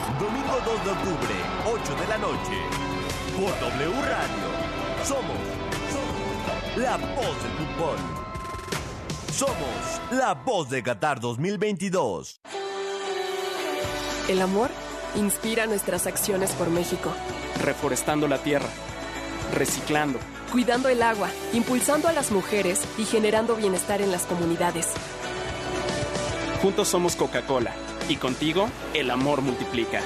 Domingo 2 de octubre, 8 de la noche. Por W Radio. Somos la voz del fútbol. Somos la voz de Qatar 2022. El amor inspira nuestras acciones por México. Reforestando la tierra, reciclando, cuidando el agua, impulsando a las mujeres y generando bienestar en las comunidades. Juntos somos Coca-Cola y contigo el amor multiplica.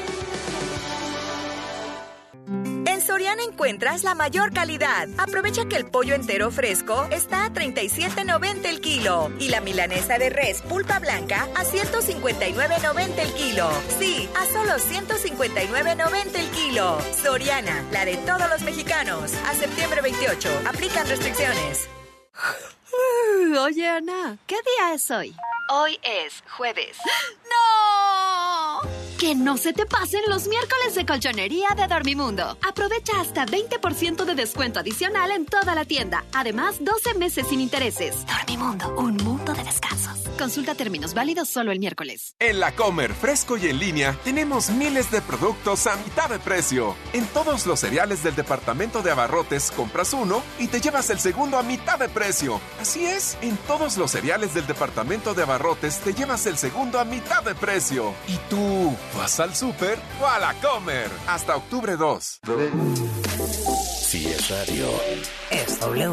En Soriana encuentras la mayor calidad. Aprovecha que el pollo entero fresco está a $37.90 el kilo y la milanesa de res pulpa blanca a $159.90 el kilo. Sí, a solo $159.90 el kilo. Soriana, la de todos los mexicanos. A septiembre 28. Aplican restricciones. Oye, Ana, ¿qué día es hoy? Hoy es jueves. ¡No! Que no se te pasen los miércoles de colchonería de Dormimundo. Aprovecha hasta 20% de descuento adicional en toda la tienda. Además, 12 meses sin intereses. Dormimundo, un mundo de descansos. Consulta términos válidos solo el miércoles. En La Comer, fresco y en línea, tenemos miles de productos a mitad de precio. En todos los cereales del departamento de abarrotes, compras uno y te llevas el segundo a mitad de precio. Así es, en todos los cereales del departamento de abarrotes te llevas el segundo a mitad de precio. ¿Y tú, vas al súper o a La Comer? Hasta octubre 2. Si es radio, es W.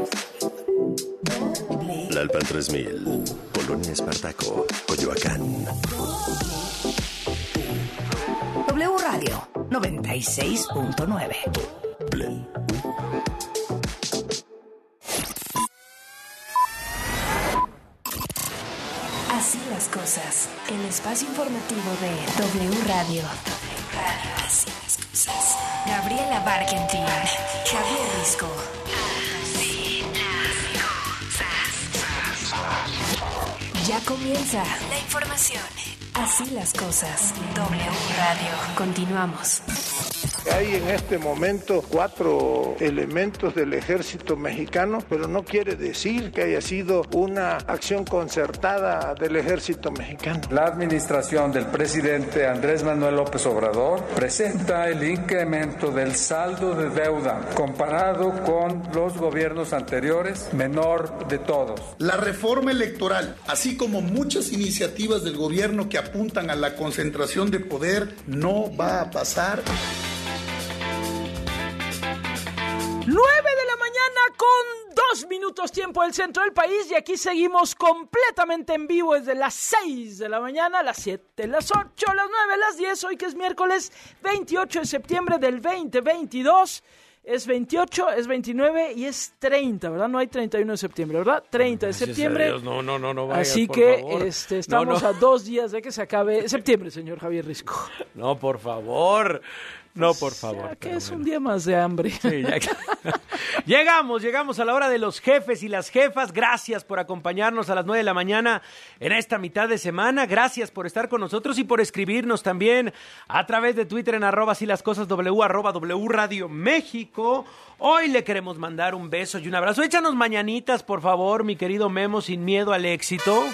Lalpan 3000, Polonia Espartaco, Coyoacán. W Radio 96.9. Así las cosas. El espacio informativo de W Radio. Así las cosas. Gabriela Barkentin, Javier Risco. Ya comienza la información. Así las cosas. W Radio. Continuamos. Hay en este momento 4 elementos del ejército mexicano, pero no quiere decir que haya sido una acción concertada del ejército mexicano. La administración del presidente Andrés Manuel López Obrador presenta el incremento del saldo de deuda comparado con los gobiernos anteriores, menor de todos. La reforma electoral, así como muchas iniciativas del gobierno que apuntan a la concentración de poder, no va a pasar. 9 de la mañana con 2 minutos tiempo del centro del país y aquí seguimos completamente en vivo desde las 6 de la mañana, las 7, las 8, las 9, las 10, hoy que es miércoles 28 de septiembre del 2022, es 28, es 29 y es 30, ¿verdad? No hay 31 de septiembre, ¿verdad? 30 de septiembre. Dios, no vayas, así por que favor. Estamos a 2 días de que se acabe septiembre, señor Javier Risco. No, por favor. No, por favor. Ya que es un día más de hambre. Sí, ya que... Llegamos a la hora de los jefes y las jefas. Gracias por acompañarnos a las 9 de la mañana en esta mitad de semana. Gracias por estar con nosotros y por escribirnos también a través de Twitter en @silascosasw, @W Radio México. Hoy le queremos mandar un beso y un abrazo. Échanos mañanitas, por favor, mi querido Memo, sin miedo al éxito.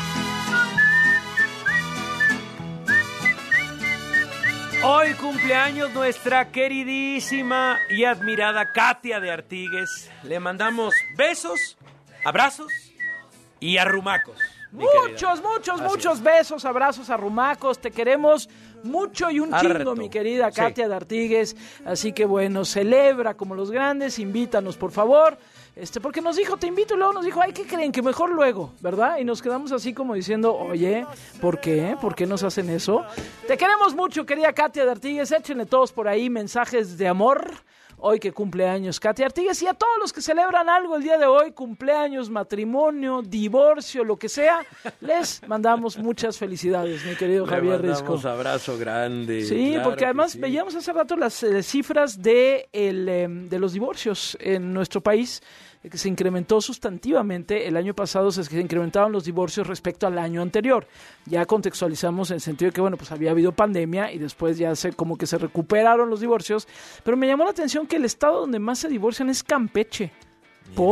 Hoy cumpleaños nuestra queridísima y admirada Katia de Artigues. Le mandamos besos, abrazos y arrumacos. Muchos besos, abrazos, arrumacos. Te queremos mucho y un chingo, mi querida Katia de Artigues. Así que bueno, celebra como los grandes, invítanos por favor. Porque nos dijo, te invito, y luego nos dijo, ay, ¿qué creen? Que mejor luego, ¿verdad? Y nos quedamos así como diciendo, oye, ¿por qué? ¿Por qué nos hacen eso? Te queremos mucho, querida Katia de Artigues. Échenle todos por ahí mensajes de amor. Hoy que cumpleaños Katia Artigues y a todos los que celebran algo el día de hoy, cumpleaños, matrimonio, divorcio, lo que sea, les mandamos muchas felicidades, mi querido Javier Risco. Le mandamos abrazo grande. Sí, claro, porque además veíamos hace rato las cifras de los divorcios en nuestro país, que se incrementó sustantivamente. El año pasado se incrementaron los divorcios respecto al año anterior. Ya contextualizamos en el sentido de que, bueno, pues había habido pandemia y después ya como que se recuperaron los divorcios. Pero me llamó la atención que el estado donde más se divorcian es Campeche. ¿Por?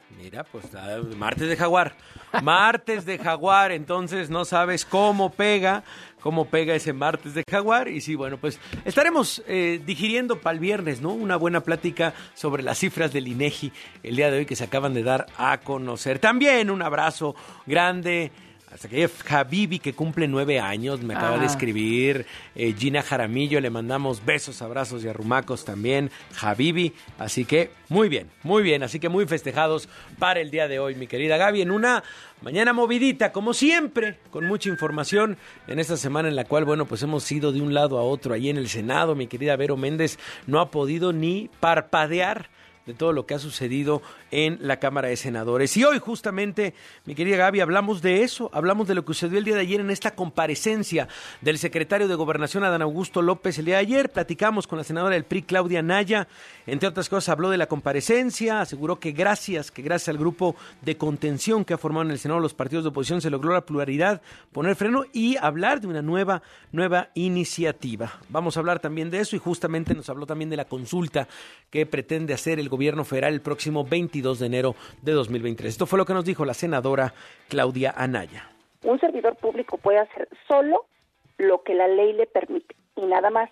Mira, pues martes de jaguar. Martes de jaguar, entonces no sabes cómo pega ese martes de jaguar. Y sí, bueno, pues estaremos digiriendo para el viernes, ¿no? Una buena plática sobre las cifras del INEGI el día de hoy que se acaban de dar a conocer. También un abrazo grande hasta que Habibi, que cumple 9 años, me acaba de escribir. Gina Jaramillo, le mandamos besos, abrazos y arrumacos también. Habibi, así que muy bien. Así que muy festejados para el día de hoy, mi querida Gaby, en una mañana movidita, como siempre, con mucha información en esta semana en la cual, bueno, pues hemos ido de un lado a otro ahí en el Senado. Mi querida Vero Méndez no ha podido ni parpadear de todo lo que ha sucedido en la Cámara de Senadores. Y hoy justamente, mi querida Gaby, hablamos de eso, hablamos de lo que sucedió el día de ayer en esta comparecencia del secretario de Gobernación, Adán Augusto López. El día de ayer platicamos con la senadora del PRI, Claudia Anaya. Entre otras cosas, habló de la comparecencia, aseguró que gracias al grupo de contención que ha formado en el Senado los partidos de oposición se logró la pluralidad, poner freno y hablar de una nueva iniciativa. Vamos a hablar también de eso y justamente nos habló también de la consulta que pretende hacer el gobierno federal el próximo 22 de enero de 2023. Esto fue lo que nos dijo la senadora Claudia Anaya. Un servidor público puede hacer solo lo que la ley le permite y nada más.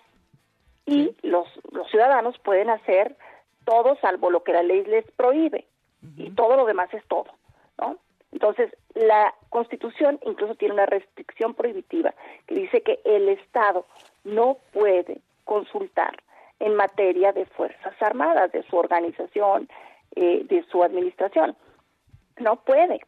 Y los ciudadanos pueden hacer todo salvo lo que la ley les prohíbe. Y todo lo demás es todo, ¿no? Entonces, la Constitución incluso tiene una restricción prohibitiva que dice que el Estado no puede consultar en materia de Fuerzas Armadas, de su organización, de su administración. No puede.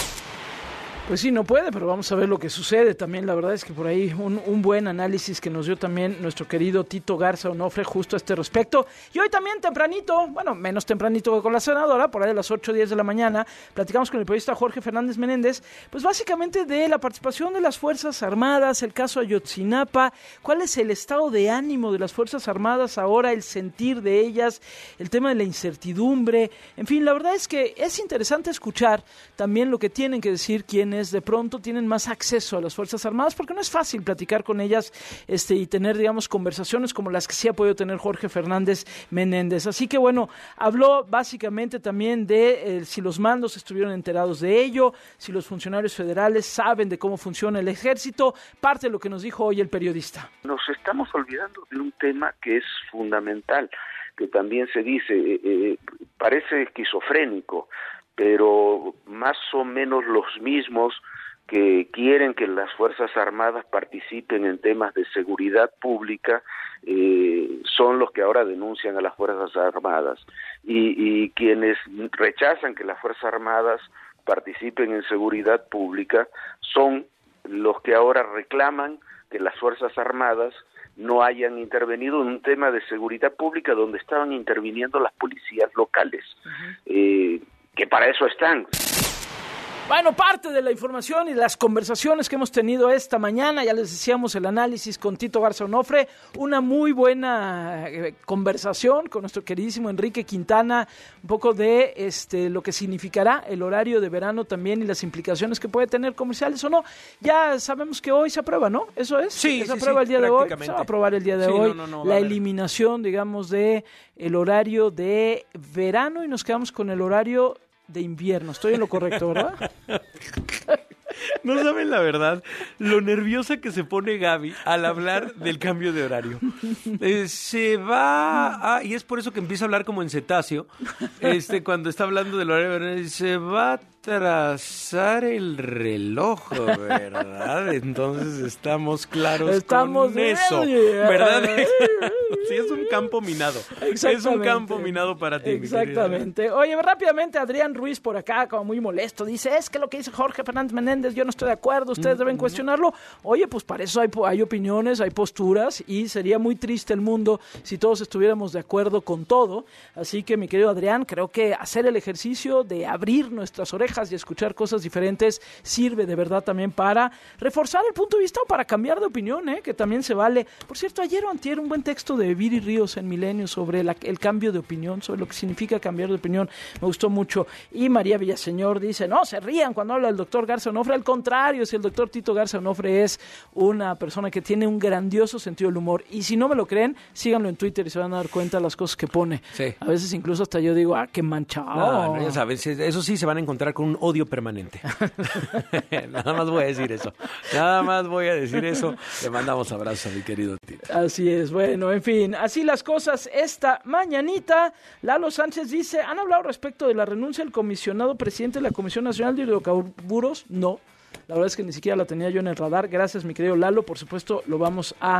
Pues sí, no puede, pero vamos a ver lo que sucede. También la verdad es que por ahí un buen análisis que nos dio también nuestro querido Tito Garza Onofre justo a este respecto. Y hoy también tempranito, bueno, menos tempranito que con la senadora, por ahí a las 8:10 de la mañana, platicamos con el periodista Jorge Fernández Menéndez, pues básicamente de la participación de las Fuerzas Armadas, el caso Ayotzinapa, cuál es el estado de ánimo de las Fuerzas Armadas ahora, el sentir de ellas, el tema de la incertidumbre. En fin, la verdad es que es interesante escuchar también lo que tienen que decir quienes de pronto tienen más acceso a las Fuerzas Armadas, porque no es fácil platicar con ellas y tener, digamos, conversaciones como las que sí ha podido tener Jorge Fernández Menéndez. Así que, bueno, habló básicamente también de si los mandos estuvieron enterados de ello, si los funcionarios federales saben de cómo funciona el ejército, parte de lo que nos dijo hoy el periodista. Nos estamos olvidando de un tema que es fundamental, que también se dice, parece esquizofrénico, pero más o menos los mismos que quieren que las Fuerzas Armadas participen en temas de seguridad pública son los que ahora denuncian a las Fuerzas Armadas y quienes rechazan que las Fuerzas Armadas participen en seguridad pública son los que ahora reclaman que las Fuerzas Armadas no hayan intervenido en un tema de seguridad pública donde estaban interviniendo las policías locales. Que para eso están. Bueno, parte de la información y las conversaciones que hemos tenido esta mañana, ya les decíamos el análisis con Tito Garza Onofre, una muy buena conversación con nuestro queridísimo Enrique Quintana, un poco de lo que significará el horario de verano también y las implicaciones que puede tener comerciales o no. Ya sabemos que hoy se aprueba, ¿no? ¿Eso es? Sí, se aprueba el día de hoy. Se va a aprobar el día de hoy la eliminación, digamos, de el horario de verano y nos quedamos con el horario de invierno. Estoy en lo correcto, ¿verdad? No saben la verdad lo nerviosa que se pone Gaby al hablar del cambio de horario. Se va y es por eso que empieza a hablar como en cetáceo, cuando está hablando del horario de verano, se va a trazar el reloj, ¿verdad? Entonces estamos claros con eso, ¿verdad? Sí, es un campo minado. Es un campo minado para ti. Exactamente. Oye, rápidamente, Adrián Ruiz por acá, como muy molesto, dice, es que lo que dice Jorge Fernández Menéndez, yo no estoy de acuerdo, ustedes deben cuestionarlo. Oye, pues para eso hay opiniones, hay posturas, y sería muy triste el mundo si todos estuviéramos de acuerdo con todo. Así que, mi querido Adrián, creo que hacer el ejercicio de abrir nuestras orejas y escuchar cosas diferentes sirve de verdad también para reforzar el punto de vista o para cambiar de opinión, que también se vale. Por cierto, ayer o antier un buen texto comentario de Viri Ríos en Milenio sobre el cambio de opinión, sobre lo que significa cambiar de opinión. Me gustó mucho. Y María Villaseñor dice, no, se rían cuando habla el doctor Garza Onofre. Al contrario, si el doctor Tito Garza Onofre es una persona que tiene un grandioso sentido del humor. Y si no me lo creen, síganlo en Twitter y se van a dar cuenta de las cosas que pone. Sí. A veces incluso hasta yo digo, qué manchado. No, ya sabes, eso sí se van a encontrar con un odio permanente. Nada más voy a decir eso. Le mandamos abrazos a mi querido Tito. Así es, bueno, en fin, así las cosas esta mañanita. Lalo Sánchez dice, ¿han hablado respecto de la renuncia del comisionado presidente de la Comisión Nacional de Hidrocarburos? No. La verdad es que ni siquiera la tenía yo en el radar. Gracias, mi querido Lalo. Por supuesto, lo vamos a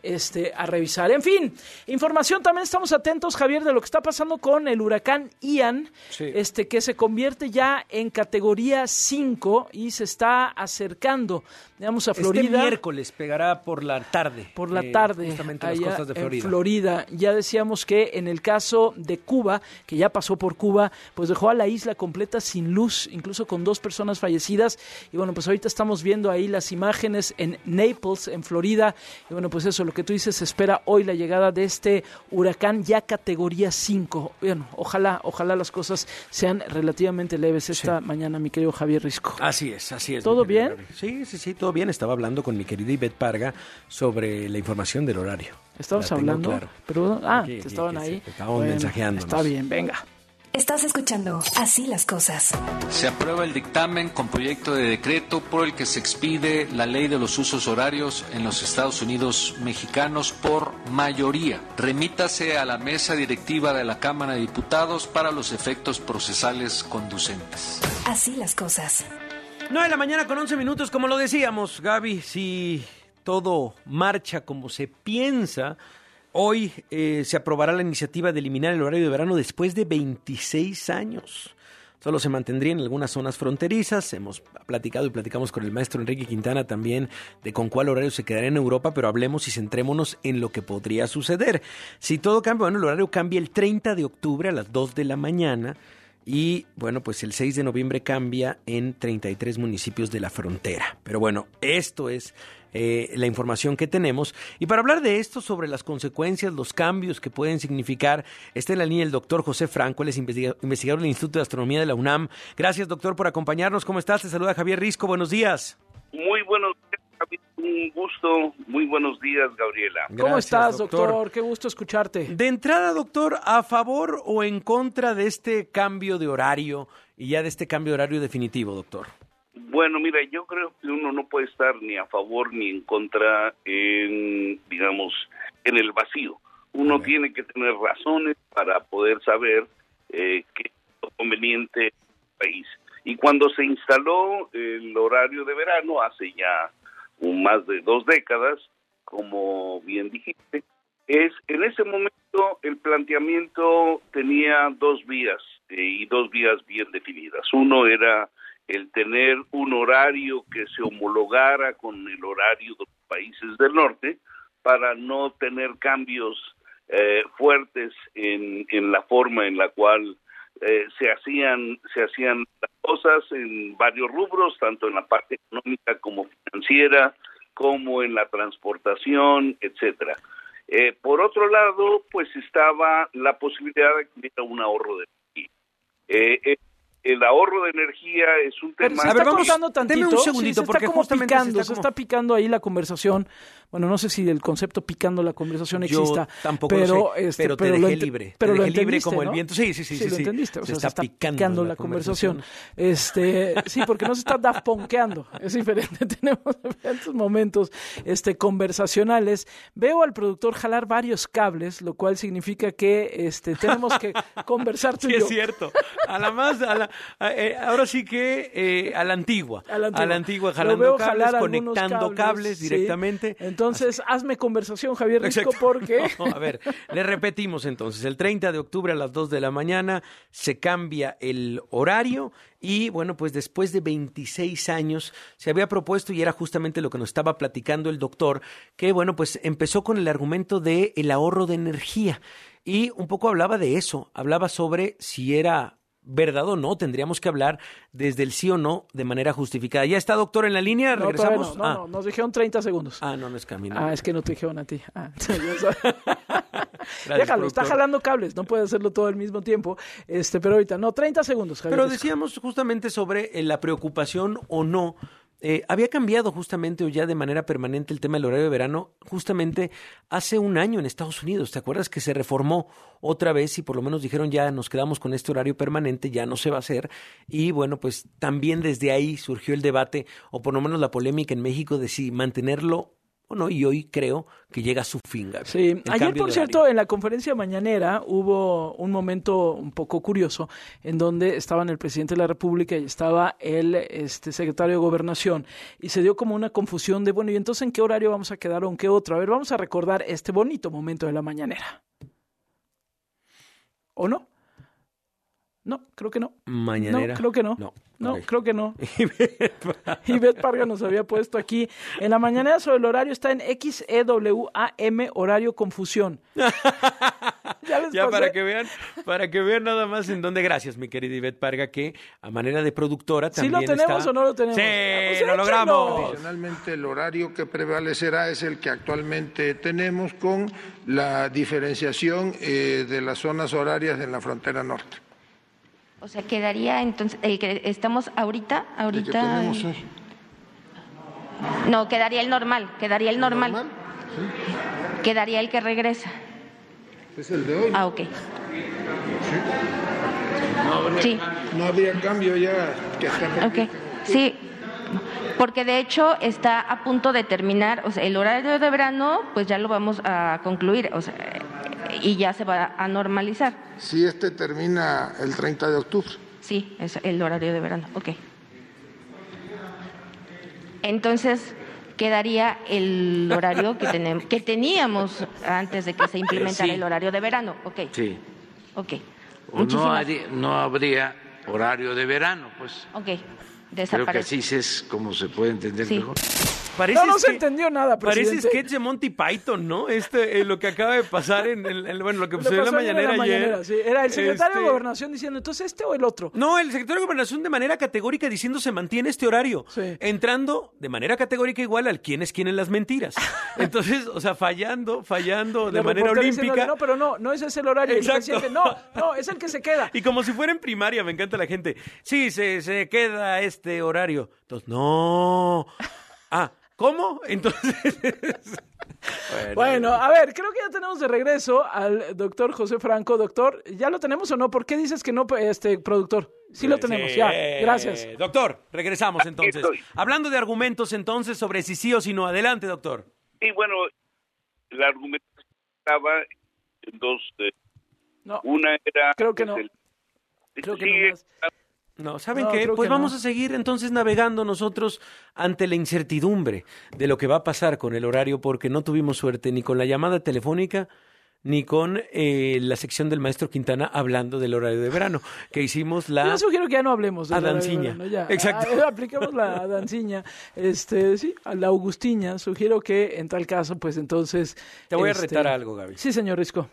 revisar. En fin, información. También estamos atentos, Javier, de lo que está pasando con el huracán Ian, que se convierte ya en categoría 5 y se está acercando, digamos, a Florida. Este miércoles pegará por la tarde. Justamente en las costas de Florida. En Florida. Ya decíamos que en el caso de Cuba, que ya pasó por Cuba, pues dejó a la isla completa sin luz, incluso con 2 personas fallecidas. Y bueno, pues ahorita estamos viendo ahí las imágenes en Naples, en Florida. Y bueno, pues eso, lo que tú dices, se espera hoy la llegada de este huracán ya categoría 5. Bueno, ojalá las cosas sean relativamente leves esta mañana, mi querido Javier Risco. Así es. ¿Todo bien? Sí, todo bien. Estaba hablando con mi querida Ivette Parga sobre la información del horario. ¿Estabas hablando? Claro. Pero, te estaban ahí. Estábamos mensajeándonos. Está bien, venga. Estás escuchando Así las Cosas. Se aprueba el dictamen con proyecto de decreto por el que se expide la ley de los usos horarios en los Estados Unidos mexicanos por mayoría. Remítase a la mesa directiva de la Cámara de Diputados para los efectos procesales conducentes. Así las cosas. 9 de la mañana con 11 minutos, como lo decíamos, Gaby, si todo marcha como se piensa, hoy se aprobará la iniciativa de eliminar el horario de verano después de 26 años. Solo se mantendría en algunas zonas fronterizas. Hemos platicado y platicamos con el maestro Enrique Quintana también de con cuál horario se quedaría en Europa, pero hablemos y centrémonos en lo que podría suceder. Si todo cambia, bueno, el horario cambia el 30 de octubre a las 2 de la mañana. Y bueno, pues el 6 de noviembre cambia en 33 municipios de la frontera. Pero bueno, esto es la información que tenemos. Y para hablar de esto, sobre las consecuencias, los cambios que pueden significar, está en la línea el doctor José Franco, él es investigador del Instituto de Astronomía de la UNAM. Gracias, doctor, por acompañarnos. ¿Cómo estás? Te saluda Javier Risco. Buenos días. Muy buenos días, Javier. Un gusto. Muy buenos días, Gabriela. ¿Cómo estás, doctor? Qué gusto escucharte. De entrada, doctor, ¿a favor o en contra de este cambio de horario y ya de este cambio de horario definitivo, doctor? Bueno, mira, yo creo que uno no puede estar ni a favor ni en contra en el vacío. Uno tiene que tener razones para poder saber qué es lo conveniente en el país. Y cuando se instaló el horario de verano hace ya más de 2 décadas, como bien dijiste, en ese momento el planteamiento tenía 2 vías y 2 vías bien definidas. Uno era el tener un horario que se homologara con el horario de los países del norte para no tener cambios fuertes en la forma en la cual se hacían las cosas en varios rubros, tanto en la parte económica como financiera, como en la transportación, etcétera. Por otro lado, pues estaba la posibilidad de que hubiera un ahorro de energía. El ahorro de energía es un tema... Se está cortando tantito. Deme un segundito, sí, porque justamente se está picando ahí la conversación. Bueno, no sé si el concepto picando la conversación exista. Yo tampoco lo sé, pero te dejé libre. Pero te lo dejé libre como ¿no? el viento. Sí. Lo entendiste. O sea, se está picando la conversación. Sí, porque no se está dafonqueando. Es diferente. Tenemos diferentes momentos conversacionales. Veo al productor jalar varios cables, lo cual significa que tenemos que conversar tú y yo. Sí, es cierto. Ahora sí que a la antigua jalando cables, conectando cables directamente. Sí. Entonces, hazme conversación, Javier Risco, porque... No, a ver, le repetimos entonces. El 30 de octubre a las 2 de la mañana se cambia el horario y, bueno, pues después de 26 años se había propuesto, y era justamente lo que nos estaba platicando el doctor, que, bueno, pues empezó con el argumento de el ahorro de energía y un poco hablaba de eso, hablaba sobre si era verdad o no, tendríamos que hablar desde el sí o no de manera justificada. ¿Ya está, doctor, en la línea? ¿Regresamos? No, nos dijeron 30 segundos. No es camino. Es que no te dijeron a ti. Déjalo, está jalando cables, no puede hacerlo todo al mismo tiempo. Pero ahorita, 30 segundos, Javier. Pero decíamos justamente sobre la preocupación o no. Había cambiado justamente o ya de manera permanente el tema del horario de verano justamente hace un año en Estados Unidos. ¿Te acuerdas que se reformó otra vez y por lo menos dijeron ya nos quedamos con este horario permanente, ya no se va a hacer? Y bueno, pues también desde ahí surgió el debate o por lo menos la polémica en México de si mantenerlo o no, y hoy creo que llega a su fin, Gaby. Sí, ayer, por cierto, en la conferencia mañanera hubo un momento un poco curioso en donde estaban el presidente de la República y estaba el secretario de Gobernación y se dio como una confusión de, bueno, ¿y entonces en qué horario vamos a quedar o en qué otro? A ver, vamos a recordar este bonito momento de la mañanera. ¿O no? No, creo que no. Mañanera. No, creo que no. No, okay. Creo que no. Ivette Parga nos había puesto aquí. En la mañanera sobre el horario está en XEWAM, horario confusión. Ya para que vean nada más en dónde. Gracias, mi querida Ivette Parga, que a manera de productora también ¿Sí lo tenemos está... o no lo tenemos? Sí, lo logramos. Adicionalmente, el horario que prevalecerá es el que actualmente tenemos con la diferenciación de las zonas horarias en la frontera norte. O sea, quedaría entonces el que estamos ahorita. El que tenemos hoy. No, quedaría el normal. ¿El normal? Sí. Quedaría el que regresa. Es el de hoy. Ah, ok. Sí. No habría cambio ya que está. Ok. Sí. Porque de hecho está a punto de terminar, o sea, el horario de verano, pues ya lo vamos a concluir, o sea, y ya se va a normalizar. Sí, termina el 30 de octubre. Sí, es el horario de verano, ok. Entonces, quedaría el horario que teníamos antes de que se implementara el horario de verano, ok. Sí. Ok. No habría horario de verano, pues. Ok. Creo que así es como se puede entender mejor. No se entendió nada, presidente. Parece sketch de Monty Python, ¿no? Lo que acaba de pasar lo que sucedió en la mañanera ayer. Sí. Era el secretario de Gobernación diciendo, ¿entonces este o el otro? No, el secretario de Gobernación de manera categórica diciendo se mantiene este horario. Sí. Entrando de manera categórica igual al quién es quién en las mentiras. Entonces, o sea, fallando de manera olímpica. No, pero no ese es el horario. Exacto. No, es el que se queda. Y como si fuera en primaria, me encanta la gente. Sí, se queda este horario. Entonces, no. ¿Cómo? Entonces... Bueno, a ver, creo que ya tenemos de regreso al doctor José Franco. Doctor, ¿ya lo tenemos o no? ¿Por qué dices que no, productor? Sí lo tenemos, ya. Gracias. Doctor, regresamos entonces. Hablando de argumentos entonces sobre si sí o si no. Adelante, doctor. Sí, bueno, el argumento estaba en dos... no, una era... Creo que no. Creo que no más. No, ¿saben qué? Pues vamos a seguir entonces navegando nosotros ante la incertidumbre de lo que va a pasar con el horario, porque no tuvimos suerte ni con la llamada telefónica ni con la sección del maestro Quintana hablando del horario de verano, que hicimos la... Yo sugiero que ya no hablemos de Adanciña. Exacto. Apliquemos la Adanciña, sí, a la Augustiña. Sugiero que en tal caso, pues entonces... Te voy a retar a algo, Gaby. Sí, señor Risco.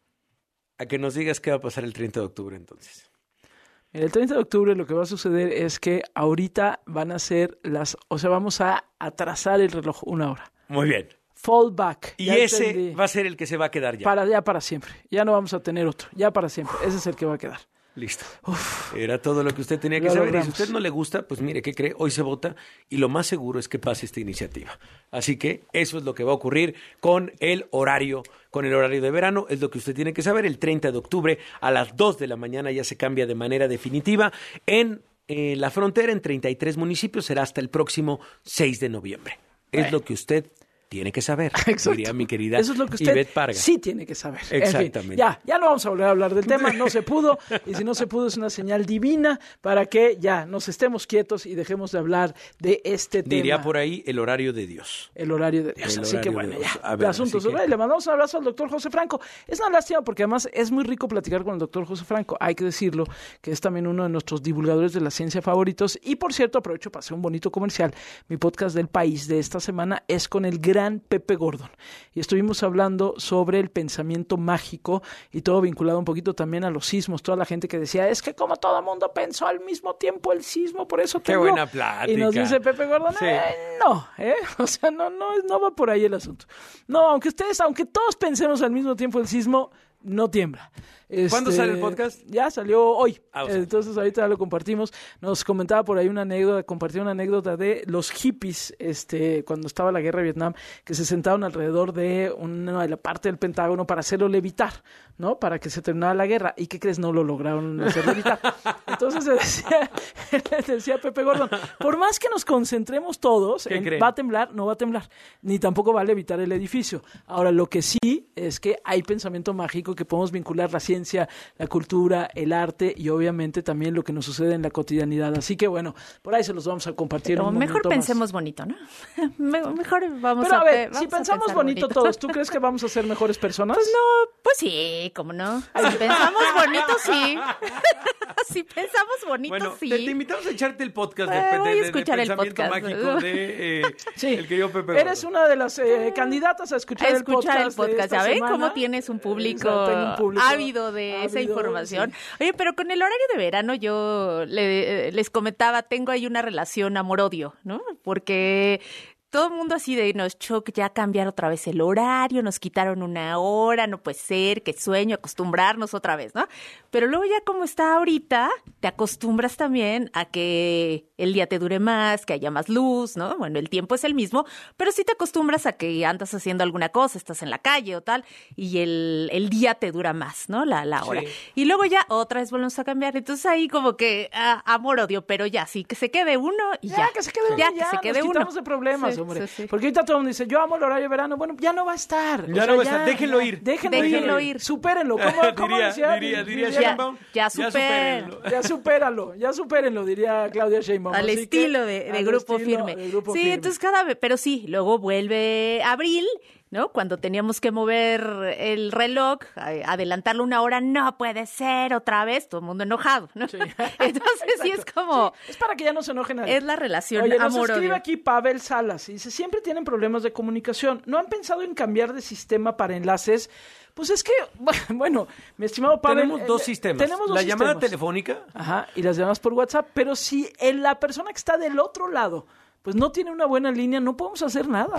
A que nos digas qué va a pasar el 30 de octubre entonces. El 30 de octubre lo que va a suceder es que ahorita van a ser vamos a atrasar el reloj 1 hora. Muy bien. Fallback. Y ese va a ser el que se va a quedar ya. Para siempre. Ya no vamos a tener otro. Ya para siempre. Ese es el que va a quedar. Listo. Era todo lo que usted tenía que saber. Y si a usted no le gusta, pues mire, ¿qué cree? Hoy se vota y lo más seguro es que pase esta iniciativa. Así que eso es lo que va a ocurrir con el horario de verano. Es lo que usted tiene que saber. El 30 de octubre a las 2 de la mañana ya se cambia de manera definitiva. En la frontera, en 33 municipios, será hasta el próximo 6 de noviembre. Es lo que usted tiene que saber, diría mi querida Eso es lo que usted Ivette Parga. Sí tiene que saber. Exactamente. En fin, ya no vamos a volver a hablar del tema, no se pudo, y si no se pudo es una señal divina para que ya nos estemos quietos y dejemos de hablar de este tema. Diría por ahí el horario de Dios. El horario de Dios, así que bueno, ya, el asunto sobre. Le mandamos un abrazo al doctor José Franco. Es una lástima porque además es muy rico platicar con el doctor José Franco, hay que decirlo, que es también uno de nuestros divulgadores de la ciencia favoritos, y por cierto, aprovecho para hacer un bonito comercial. Mi podcast del país de esta semana es con el gran gran Pepe Gordon. Y estuvimos hablando sobre el pensamiento mágico y todo vinculado un poquito también a los sismos. Toda la gente que decía, es que como todo mundo pensó al mismo tiempo el sismo, por eso Qué buena plática. Y nos dice Pepe Gordon, Sí. no, o sea, no va por ahí el asunto. No, aunque todos pensemos al mismo tiempo el sismo, no tiembla. ¿Cuándo sale el podcast? Ya salió hoy. O sea. Entonces ahorita lo compartimos. Nos comentaba por ahí compartió una anécdota de los hippies, cuando estaba la guerra de Vietnam, que se sentaron alrededor de la parte del Pentágono para hacerlo levitar, ¿no? Para que se terminara la guerra. ¿Y qué crees? No lo lograron hacer levitar. Entonces decía Pepe Gordon, por más que nos concentremos todos en va a temblar, no va a temblar, ni tampoco va a levitar el edificio. Ahora, lo que sí es que hay pensamiento mágico que podemos vincular la ciencia, la cultura, el arte y obviamente también lo que nos sucede en la cotidianidad. Así que bueno, por ahí se los vamos a compartir. Pero un mejor pensemos más. bonito, ¿no? Mejor vamos Pero a ver, vamos si a pensamos pensar bonito todos, ¿tú crees que vamos a ser mejores personas? Pues no, pues sí, ¿cómo no? Si pensamos bonito, sí. Si pensamos bonito, bueno, sí. Te invitamos a echarte el podcast voy a de escuchar el pensamiento podcast. mágico de sí. el querido Pepe Gordon. Eres una de las candidatas a escuchar el podcast. ¿Ya ven cómo tienes un público ávido de esa información? Sí. Oye, pero con el horario de verano yo les comentaba, tengo ahí una relación amor-odio, ¿no? Porque todo el mundo así de nos choca ya cambiar otra vez el horario, nos quitaron una hora, no puede ser, qué sueño, acostumbrarnos otra vez, ¿no? Pero luego ya como está ahorita, te acostumbras también a que el día te dure más, que haya más luz, ¿no? Bueno, el tiempo es el mismo, pero sí te acostumbras a que andas haciendo alguna cosa, estás en la calle o tal, y el día te dura más, ¿no? La hora. Sí. Y luego ya otra vez volvemos a cambiar. Entonces ahí como que amor-odio, pero ya, sí, que se quede uno y ya. Que se quede uno, que se quede nos quitamos de problemas, sí, hombre. Sí. Porque ahorita todo el mundo dice, yo amo el horario de verano. Bueno, ya no va a estar. Ya no va a estar. Déjenlo ir. Déjenlo ir. Supérenlo. ¿Cómo diría Sheinbaum? Ya supérenlo. Ya supérenlo, diría Claudia Sheinbaum. Al estilo de Grupo Firme. Sí, entonces cada vez, pero sí, luego vuelve abril, ¿no? Cuando teníamos que mover el reloj, adelantarlo una hora, no puede ser otra vez, todo el mundo enojado, ¿no? Sí. Entonces sí es como... Sí, es para que ya no se enojen nadie. Es la relación amor-odio. Nos escribe aquí Pavel Salas y dice, siempre tienen problemas de comunicación. ¿No han pensado en cambiar de sistema para enlaces? Pues es que, bueno, mi estimado Pavel... Tenemos dos sistemas. La llamada telefónica. Ajá, y las llamadas por WhatsApp. Pero si la persona que está del otro lado, pues no tiene una buena línea, no podemos hacer nada.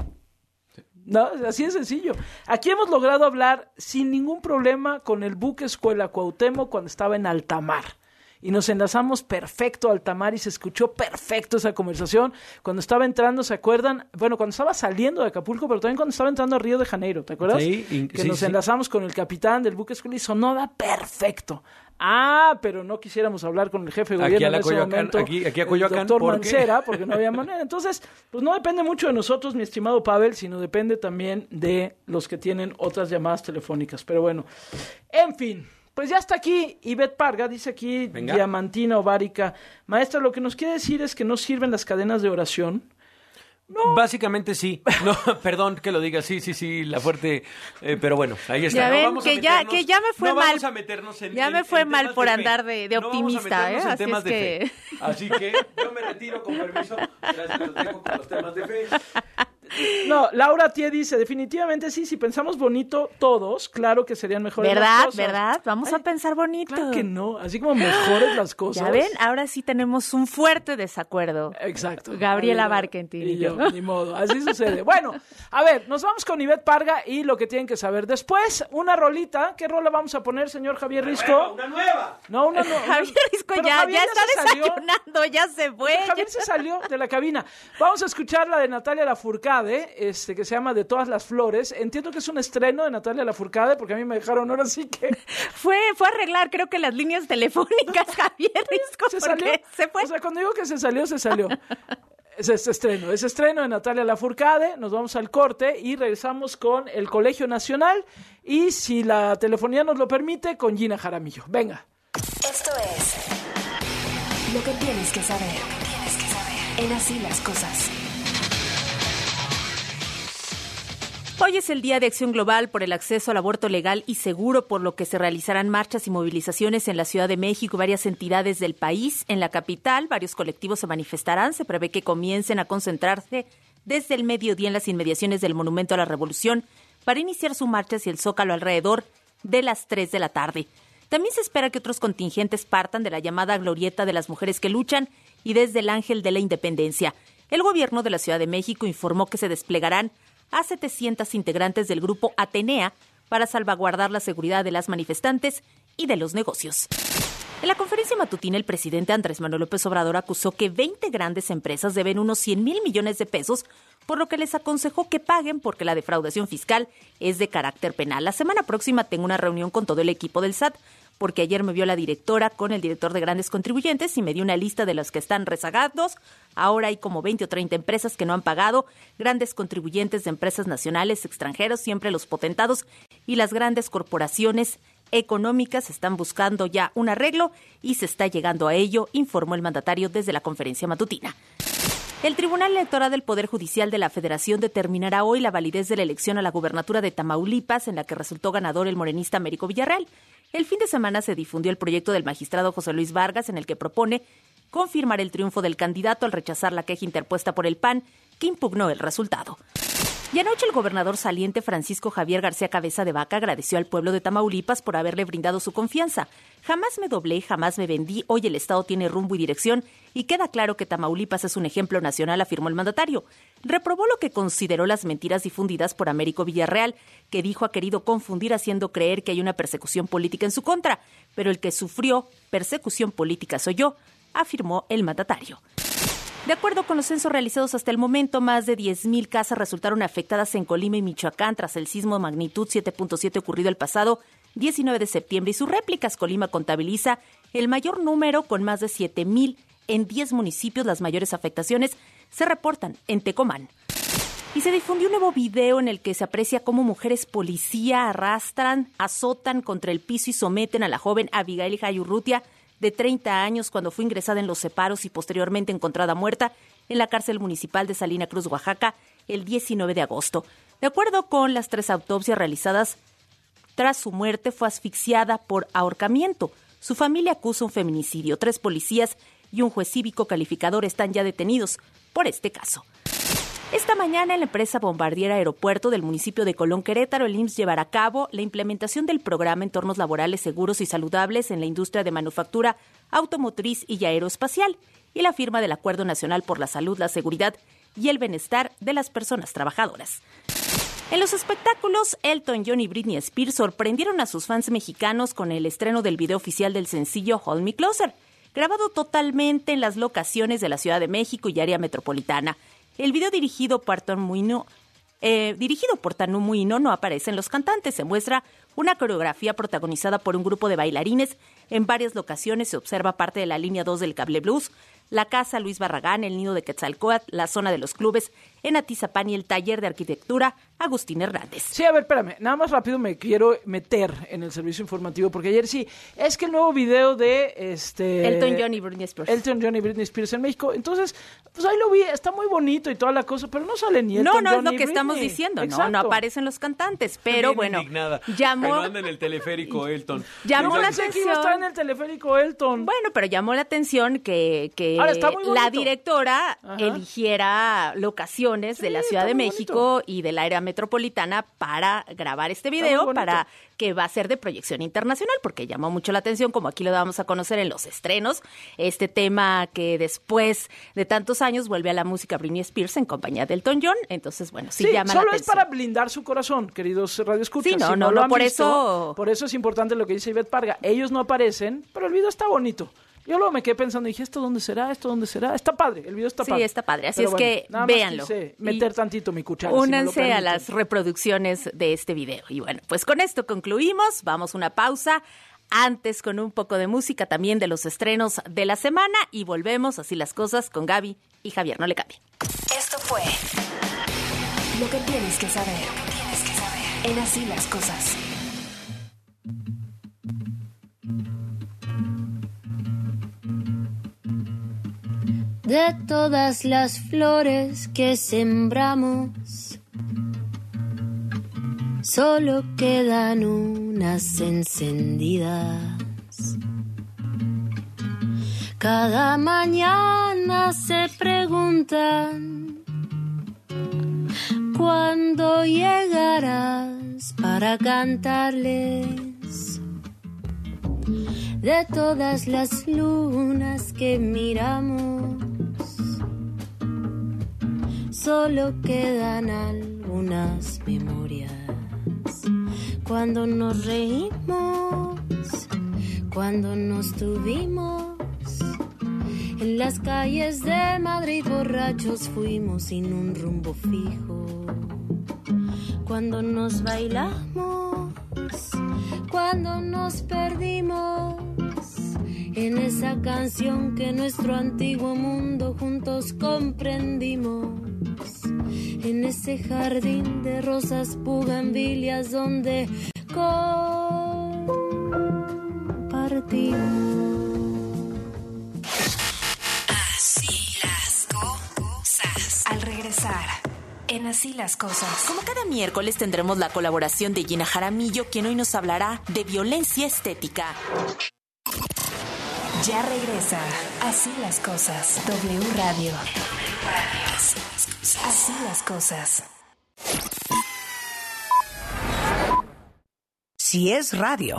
No, así de sencillo. Aquí hemos logrado hablar sin ningún problema con el buque Escuela Cuauhtémoc cuando estaba en alta mar. Y nos enlazamos perfecto a alta mar y se escuchó perfecto esa conversación. Cuando estaba entrando, ¿se acuerdan? Bueno, cuando estaba saliendo de Acapulco, pero también cuando estaba entrando a Río de Janeiro, ¿te acuerdas? Sí. Que nos enlazamos con el capitán del buque Escuela y sonaba perfecto. Pero no quisiéramos hablar con el jefe de gobierno en ese momento. Aquí a Coyoacán, el doctor Mancera, porque no había manera. Entonces, pues no depende mucho de nosotros, mi estimado Pavel, sino depende también de los que tienen otras llamadas telefónicas. Pero bueno, en fin. Pues ya está aquí Ivette Parga, dice aquí, Venga. Diamantina Ovárica. Maestra, lo que nos quiere decir es que no sirven las cadenas de oración. No. Básicamente sí. No, perdón que lo diga, sí, la fuerte, pero bueno, ahí está. Ya no ven vamos que a meternos, que ya me fue no mal. Vamos a meternos en, ya me fue mal por andar de optimista, no vamos a meternos en temas así es de fe. Así que yo me retiro con permiso. Gracias, los dejo con los temas de fe. No, Laura Tie dice, definitivamente sí, si pensamos bonito todos, claro que serían mejores las cosas. ¿Verdad? Vamos a pensar bonito. Claro que no, así como mejores las cosas. Ya ven, ahora sí tenemos un fuerte desacuerdo. Exacto. Gabriela Barkentin y yo, ni modo, así sucede. Bueno, a ver, nos vamos con Ivette Parga y lo que tienen que saber. Después, una rolita. ¿Qué rola vamos a poner, señor Javier Risco? ¡Una nueva! No, una nueva. Javier Risco ya está desayunando, ya se fue. Javier se salió de la cabina. Vamos a escuchar la de Natalia Lafourcade, que se llama De todas las flores. Entiendo que es un estreno de Natalia Lafourcade, porque a mí me dejaron ahora sí que... Fue a arreglar, creo que las líneas telefónicas, Javier Risco, se salió. Se fue. O sea, cuando digo que se salió. Es estreno de Natalia Lafourcade. Nos vamos al corte y regresamos con el Colegio Nacional y, si la telefonía nos lo permite, con Gina Jaramillo. Venga. Esto es lo que tienes que saber. En Así las Cosas. Hoy es el Día de Acción Global por el acceso al aborto legal y seguro, por lo que se realizarán marchas y movilizaciones en la Ciudad de México y varias entidades del país. En la capital, varios colectivos se manifestarán. Se prevé que comiencen a concentrarse desde el mediodía en las inmediaciones del Monumento a la Revolución para iniciar su marcha hacia el Zócalo alrededor de las 3 de la tarde. También se espera que otros contingentes partan de la llamada Glorieta de las Mujeres que Luchan y desde el Ángel de la Independencia. El gobierno de la Ciudad de México informó que se desplegarán a 700 integrantes del grupo Atenea para salvaguardar la seguridad de las manifestantes y de los negocios. En la conferencia matutina, el presidente Andrés Manuel López Obrador acusó que 20 grandes empresas deben unos 100,000 millones de pesos, por lo que les aconsejó que paguen porque la defraudación fiscal es de carácter penal. La semana próxima tengo una reunión con todo el equipo del SAT, porque ayer me vio la directora con el director de grandes contribuyentes y me dio una lista de los que están rezagados. Ahora hay como 20 o 30 empresas que no han pagado, grandes contribuyentes de empresas nacionales, extranjeros, siempre los potentados y las grandes corporaciones económicas están buscando ya un arreglo y se está llegando a ello, informó el mandatario desde la conferencia matutina. El Tribunal Electoral del Poder Judicial de la Federación determinará hoy la validez de la elección a la gubernatura de Tamaulipas, en la que resultó ganador el morenista Américo Villarreal. El fin de semana se difundió el proyecto del magistrado José Luis Vargas, en el que propone confirmar el triunfo del candidato al rechazar la queja interpuesta por el PAN, que impugnó el resultado. Y anoche el gobernador saliente Francisco Javier García Cabeza de Vaca agradeció al pueblo de Tamaulipas por haberle brindado su confianza. Jamás me doblé, jamás me vendí, hoy el Estado tiene rumbo y dirección y queda claro que Tamaulipas es un ejemplo nacional, afirmó el mandatario. Reprobó lo que consideró las mentiras difundidas por Américo Villarreal, que dijo ha querido confundir haciendo creer que hay una persecución política en su contra, pero el que sufrió persecución política soy yo, afirmó el mandatario. De acuerdo con los censos realizados hasta el momento, más de 10,000 casas resultaron afectadas en Colima y Michoacán tras el sismo de magnitud 7.7 ocurrido el pasado 19 de septiembre y sus réplicas. Colima contabiliza el mayor número con más de 7,000 en 10 municipios. Las mayores afectaciones se reportan en Tecomán. Y se difundió un nuevo video en el que se aprecia cómo mujeres policía arrastran, azotan contra el piso y someten a la joven Abigail Jayurrutia, de 30 años, cuando fue ingresada en Los Separos y posteriormente encontrada muerta en la cárcel municipal de Salina Cruz, Oaxaca, el 19 de agosto. De acuerdo con las 3 autopsias realizadas tras su muerte, fue asfixiada por ahorcamiento. Su familia acusa un feminicidio. 3 policías y un juez cívico calificador están ya detenidos por este caso. Esta mañana, en la empresa Bombardier Aeropuerto del municipio de Colón, Querétaro, el IMSS llevará a cabo la implementación del programa Entornos Laborales Seguros y Saludables en la industria de manufactura automotriz y aeroespacial y la firma del Acuerdo Nacional por la Salud, la Seguridad y el Bienestar de las Personas Trabajadoras. En los espectáculos, Elton John y Britney Spears sorprendieron a sus fans mexicanos con el estreno del video oficial del sencillo Hold Me Closer, grabado totalmente en las locaciones de la Ciudad de México y área metropolitana. El video dirigido por Tanu Muino no aparecen los cantantes. Se muestra una coreografía protagonizada por un grupo de bailarines. En varias locaciones se observa parte de la línea 2 del Cable Blues, la Casa Luis Barragán, el Nido de Quetzalcóatl, la zona de los clubes en Atizapán y el taller de arquitectura Agustín Hernández. Sí, a ver, espérame, nada más rápido me quiero meter en el servicio informativo, porque ayer sí, es que el nuevo video de Elton John y Britney Spears. En México, entonces, pues ahí lo vi, está muy bonito y toda la cosa, pero no sale ni Elton John No es lo ni que Britney. estamos diciendo, Exacto. no aparecen los cantantes, pero bueno, llamó... Que no anda en el teleférico Elton. Llamó la Pensé que atención... iba a estar en el teleférico Elton. Bueno, pero llamó la atención que Ahora, está muy bonito. la directora eligiera locaciones de la Ciudad de México y del área metropolitana para grabar este video, para que va a ser de proyección internacional, porque llamó mucho la atención, como aquí lo damos a conocer en los estrenos, este tema que después de tantos años vuelve a la música Britney Spears en compañía de Elton John. Entonces, bueno, sí llama la atención. Solo es para blindar su corazón, queridos radioescuchas. Sí, no, si no lo han por visto, por eso es importante lo que dice Ivette Parga. Ellos no aparecen, pero el video está bonito. Yo luego me quedé pensando y dije, ¿esto dónde será? Está padre, el video está padre. Sí, está padre, así pero es bueno, que nada véanlo. Más quise meter tantito mi cuchara. Únanse a las reproducciones de este video. Y bueno, pues con esto concluimos, vamos a una pausa. Antes con un poco de música también de los estrenos de la semana y volvemos así las cosas con Gaby y Javier, no le cambien. Esto fue Lo que tienes que saber. En Así las Cosas. De todas las flores que sembramos, solo quedan unas encendidas. Cada mañana se preguntan ¿Cuándo llegarás para cantarles de todas las lunas que miramos? Solo quedan algunas memorias. Cuando nos reímos, cuando nos tuvimos en las calles de Madrid, borrachos fuimos sin un rumbo fijo. Cuando nos bailamos, cuando nos perdimos en esa canción que nuestro antiguo mundo juntos comprendimos. En ese jardín de rosas bugambilias donde compartimos. Así las cosas. Al regresar, en Así las cosas. Como cada miércoles tendremos la colaboración de Gina Jaramillo, quien hoy nos hablará de violencia estética. Ya regresa Así las cosas. W Radio. Así las cosas. Si es radio.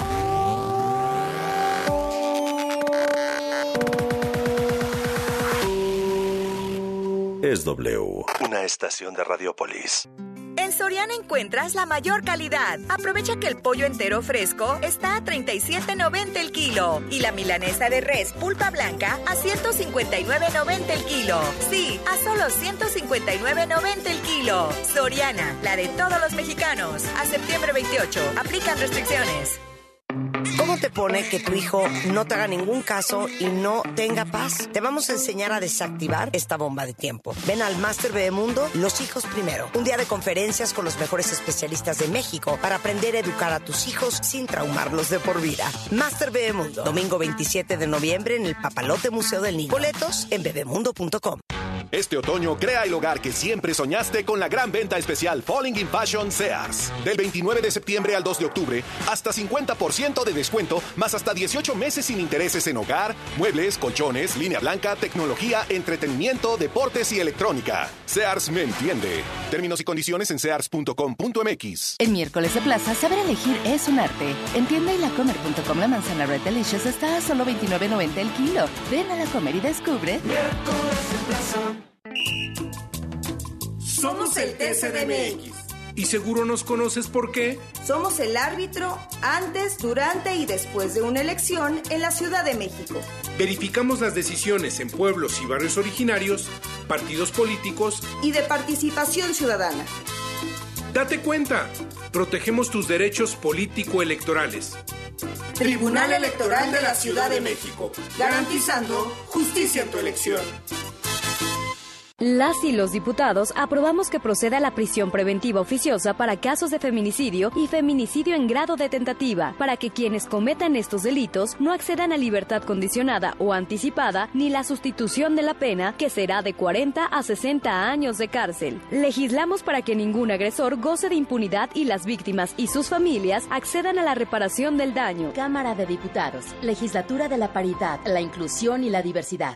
Es W, una estación de Radiopolis. En Soriana encuentras la mayor calidad. Aprovecha que el pollo entero fresco está a $37.90 el kilo y la milanesa de res pulpa blanca a $159.90 el kilo. Sí, a solo $159.90 el kilo. Soriana, la de todos los mexicanos. A septiembre 28. Aplican restricciones. ¿Cómo te pone que tu hijo no te haga ningún caso y no tenga paz? Te vamos a enseñar a desactivar esta bomba de tiempo. Ven al Máster Bebemundo, Los Hijos Primero. Un día de conferencias con los mejores especialistas de México para aprender a educar a tus hijos sin traumarlos de por vida. Máster Bebemundo, domingo 27 de noviembre en el Papalote Museo del Niño. Boletos en bebemundo.com. Este otoño crea el hogar que siempre soñaste con la gran venta especial Falling in Fashion Sears. Del 29 de septiembre al 2 de octubre, hasta 50% de descuento, más hasta 18 meses sin intereses en hogar, muebles, colchones, línea blanca, tecnología, entretenimiento, deportes y electrónica. Sears me entiende. Términos y condiciones en sears.com.mx. En miércoles de plaza, saber elegir es un arte. En tienda y lacomer.com la manzana Red Delicious está a solo $29.90 el kilo. Ven a La Comer y descubre. Miércoles de plaza. Somos el TCDMX. Y seguro nos conoces ¿por qué? Somos el árbitro antes, durante y después de una elección en la Ciudad de México. Verificamos las decisiones en pueblos y barrios originarios, partidos políticos y de participación ciudadana. Date cuenta, protegemos tus derechos político-electorales. Tribunal Electoral de la Ciudad de México, garantizando justicia en tu elección. Las y los diputados aprobamos que proceda la prisión preventiva oficiosa para casos de feminicidio y feminicidio en grado de tentativa, para que quienes cometan estos delitos no accedan a libertad condicionada o anticipada ni la sustitución de la pena, que será de 40 a 60 años de cárcel. Legislamos para que ningún agresor goce de impunidad y las víctimas y sus familias accedan a la reparación del daño. Cámara de Diputados, Legislatura de la Paridad, la Inclusión y la Diversidad.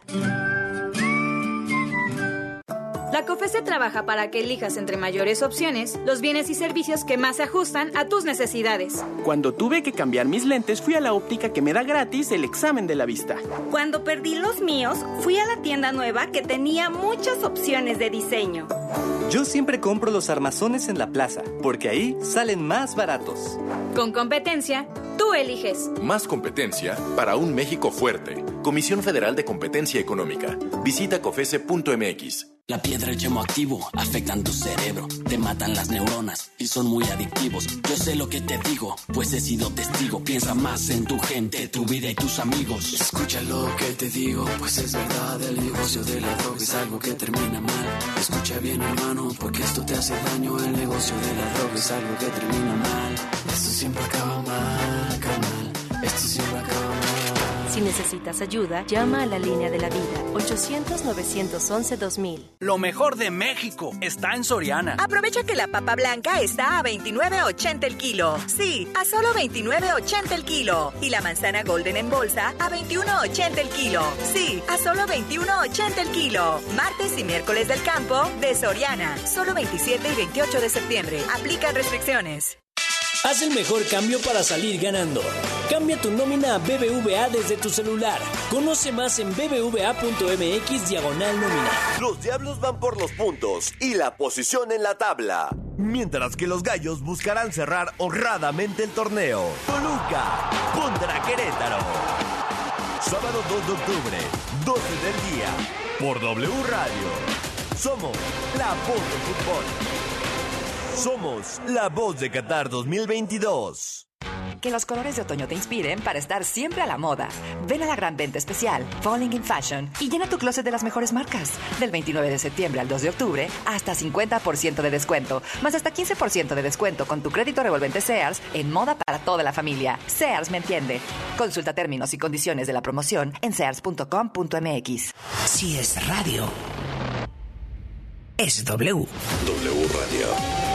La COFESE trabaja para que elijas entre mayores opciones los bienes y servicios que más se ajustan a tus necesidades. Cuando tuve que cambiar mis lentes, fui a la óptica que me da gratis el examen de la vista. Cuando perdí los míos, fui a la tienda nueva que tenía muchas opciones de diseño. Yo siempre compro los armazones en la plaza, porque ahí salen más baratos. Con competencia, tú eliges. Más competencia para un México fuerte. Comisión Federal de Competencia Económica. Visita cofese.mx. La piedra y el yemo activo afectan tu cerebro, te matan las neuronas y son muy adictivos. Yo sé lo que te digo, pues he sido testigo. Piensa más en tu gente, tu vida y tus amigos. Escucha lo que te digo, pues es verdad. El negocio de la droga es algo que termina mal. Escucha bien, hermano, porque esto te hace daño. El negocio de la droga es algo que termina mal. Esto siempre acaba mal, carnal. Esto siempre acaba mal. Si necesitas ayuda, llama a la línea de la vida, 800-911-2000. Lo mejor de México está en Soriana. Aprovecha que la papa blanca está a $29.80 el kilo. Sí, a solo $29.80 el kilo. Y la manzana golden en bolsa a $21.80 el kilo. Sí, a solo $21.80 el kilo. Martes y miércoles del campo de Soriana. Solo 27 y 28 de septiembre. Aplican restricciones. Haz el mejor cambio para salir ganando. Cambia tu nómina a BBVA desde tu celular. Conoce más en bbva.mx/nómina. Los Diablos van por los puntos y la posición en la tabla, mientras que los Gallos buscarán cerrar honradamente el torneo. Toluca contra Querétaro. Sábado 2 de octubre, 12 del día, por W Radio. Somos la voz del fútbol. Somos la voz de Qatar 2022. Que los colores de otoño te inspiren para estar siempre a la moda. Ven a la gran venta especial Falling in Fashion y llena tu closet de las mejores marcas. Del 29 de septiembre al 2 de octubre, hasta 50% de descuento, más hasta 15% de descuento con tu crédito revolvente Sears en moda para toda la familia. Sears me entiende. Consulta términos y condiciones de la promoción en sears.com.mx. Si es radio, es W. W Radio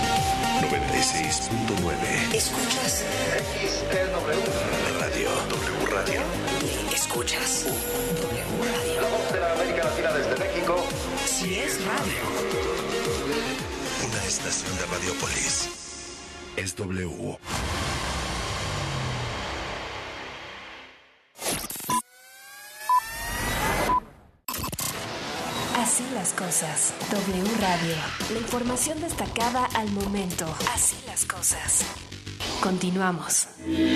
96.9. ¿Escuchas? XTW Radio. W Radio. ¿Escuchas? W Radio. La voz de la América Latina desde México. Si es radio. Una estación de Radiopolis. Es W. Así las cosas. W Radio. La información destacada al momento. Así las cosas. Continuamos.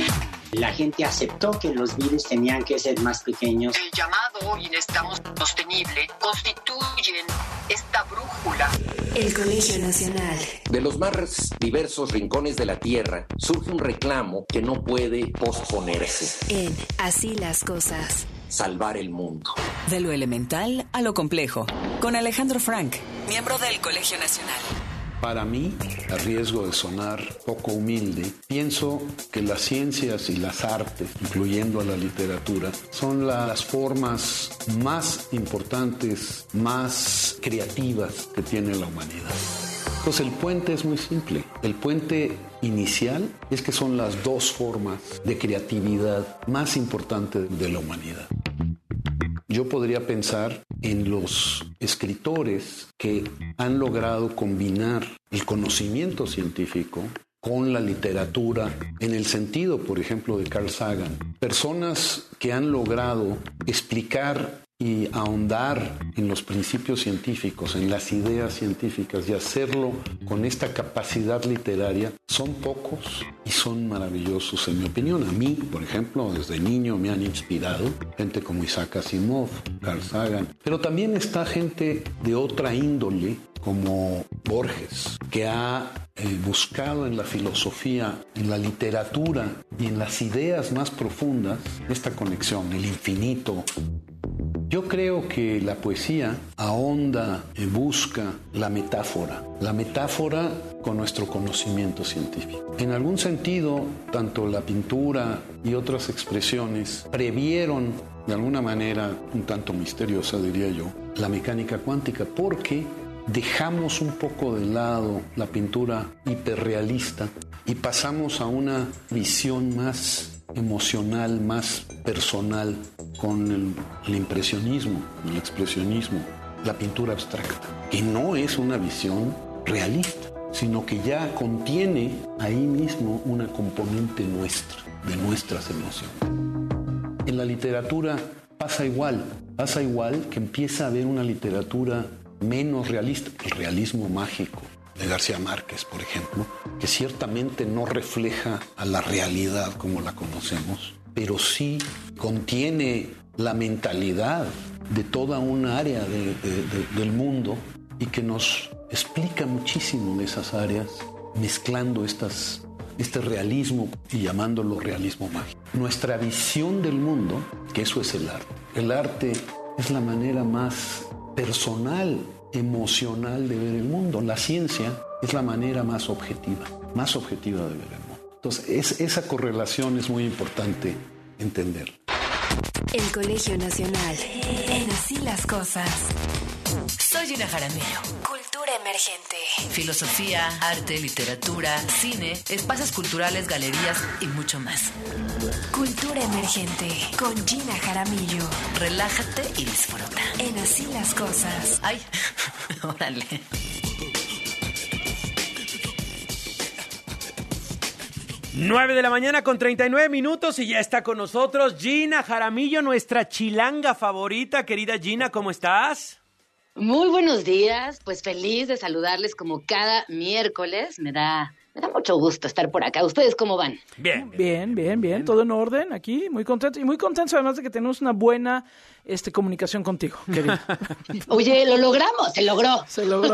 La gente aceptó que los virus tenían que ser más pequeños. El llamado bienestar sostenible constituyen esta brújula. El Colegio Nacional. De los más diversos rincones de la Tierra surge un reclamo que no puede posponerse. En Así las cosas. Salvar el mundo. De lo elemental a lo complejo. Con Alejandro Frank, miembro del Colegio Nacional. Para mí, a riesgo de sonar poco humilde, pienso que las ciencias y las artes, incluyendo a la literatura, son las formas más importantes, más creativas que tiene la humanidad. Entonces el puente es muy simple. El puente inicial es que son las dos formas de creatividad más importantes de la humanidad. Yo podría pensar en los escritores que han logrado combinar el conocimiento científico con la literatura, en el sentido, por ejemplo, de Carl Sagan. Personas que han logrado explicar y ahondar en los principios científicos, en las ideas científicas y hacerlo con esta capacidad literaria, son pocos y son maravillosos en mi opinión. A mí, por ejemplo, desde niño me han inspirado gente como Isaac Asimov, Carl Sagan, pero también está gente de otra índole como Borges, que ha buscado en la filosofía, en la literatura y en las ideas más profundas esta conexión, el infinito. Yo creo que la poesía ahonda, busca la metáfora con nuestro conocimiento científico. En algún sentido, tanto la pintura y otras expresiones previeron, de alguna manera un tanto misteriosa, diría yo, la mecánica cuántica, porque dejamos un poco de lado la pintura hiperrealista y pasamos a una visión más emocional, más personal, con el impresionismo, el expresionismo, la pintura abstracta, que no es una visión realista, sino que ya contiene ahí mismo una componente nuestra, de nuestras emociones. En la literatura pasa igual que empieza a haber una literatura menos realista, el realismo mágico de García Márquez, por ejemplo, que ciertamente no refleja a la realidad como la conocemos, pero sí contiene la mentalidad de toda una área del mundo y que nos explica muchísimo de esas áreas, mezclando este realismo y llamándolo realismo mágico. Nuestra visión del mundo, que eso es el arte. El arte es la manera más personal, emocional de ver el mundo. La ciencia es la manera más objetiva de ver el mundo. Entonces, esa correlación es muy importante entender. El Colegio Nacional. En Así las Cosas. Soy Gina Jaramillo. Cultura emergente. Filosofía, arte, literatura, cine, espacios culturales, galerías y mucho más. Cultura emergente con Gina Jaramillo. Relájate y disfruta. En Así las Cosas. Ay, órale. 9:39 a.m. y ya está con nosotros Gina Jaramillo, nuestra chilanga favorita. Querida Gina, ¿cómo estás? Muy buenos días, pues feliz de saludarles como cada miércoles. Me da mucho gusto estar por acá. ¿Ustedes cómo van? Bien. Todo en orden aquí, muy contento. Y muy contentos además de que tenemos una buena comunicación contigo, querida. Oye, lo logramos, se logró. Se logró.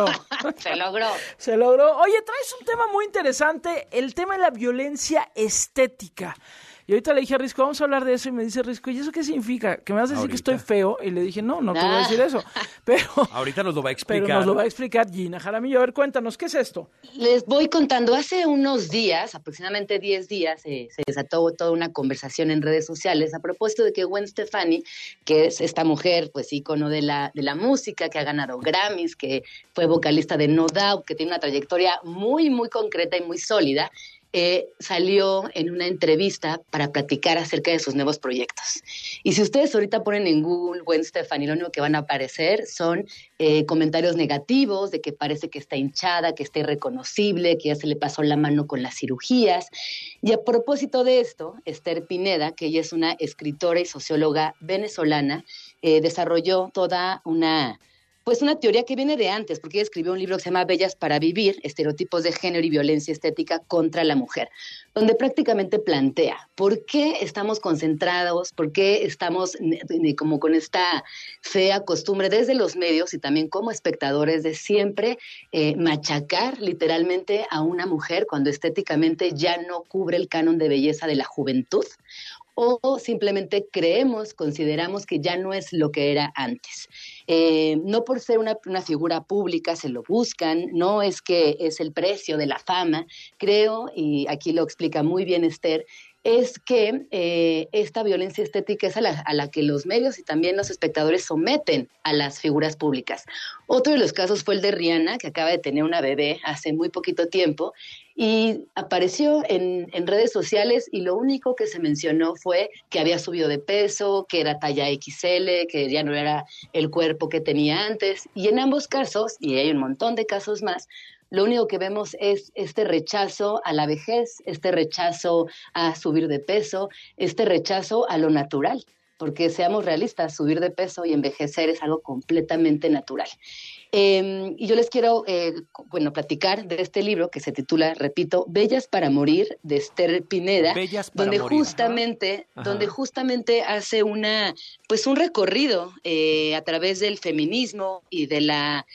Oye, traes un tema muy interesante, el tema de la violencia estética. Y ahorita le dije a Risco, vamos a hablar de eso, y me dice Risco, ¿y eso qué significa? ¿Que me vas a decir que estoy feo? Y le dije, no te voy a decir eso. Pero ahorita nos lo va a explicar. Pero nos lo va a explicar Gina Jaramillo. A ver, cuéntanos, ¿qué es esto? Les voy contando, hace unos días, aproximadamente 10 días, se desató toda una conversación en redes sociales a propósito de que Gwen Stefani, que es esta mujer, pues ícono de la música, que ha ganado Grammys, que fue vocalista de No Doubt, que tiene una trayectoria muy, muy concreta y muy sólida, salió en una entrevista para platicar acerca de sus nuevos proyectos. Y si ustedes ahorita ponen en Google Gwen Stefani, lo único que van a aparecer son comentarios negativos de que parece que está hinchada, que está irreconocible, que ya se le pasó la mano con las cirugías. Y a propósito de esto, Esther Pineda, que ella es una escritora y socióloga venezolana, desarrolló toda una teoría que viene de antes, porque ella escribió un libro que se llama Bellas para Vivir, estereotipos de género y violencia estética contra la mujer, donde prácticamente plantea por qué estamos concentrados, por qué estamos como con esta fea costumbre desde los medios y también como espectadores de siempre machacar literalmente a una mujer cuando estéticamente ya no cubre el canon de belleza de la juventud, o simplemente consideramos que ya no es lo que era antes. No por ser una figura pública se lo buscan, no es que es el precio de la fama, creo, y aquí lo explica muy bien Esther, es que esta violencia estética es a la que los medios y también los espectadores someten a las figuras públicas. Otro de los casos fue el de Rihanna, que acaba de tener una bebé hace muy poquito tiempo, y apareció en redes sociales y lo único que se mencionó fue que había subido de peso, que era talla XL, que ya no era el cuerpo que tenía antes. Y en ambos casos, y hay un montón de casos más, lo único que vemos es este rechazo a la vejez, este rechazo a subir de peso, este rechazo a lo natural. Porque seamos realistas, subir de peso y envejecer es algo completamente natural. Y yo les quiero, platicar de este libro que se titula, repito, Bellas para Morir, de Esther Pineda, donde justamente hace un recorrido a través del feminismo y de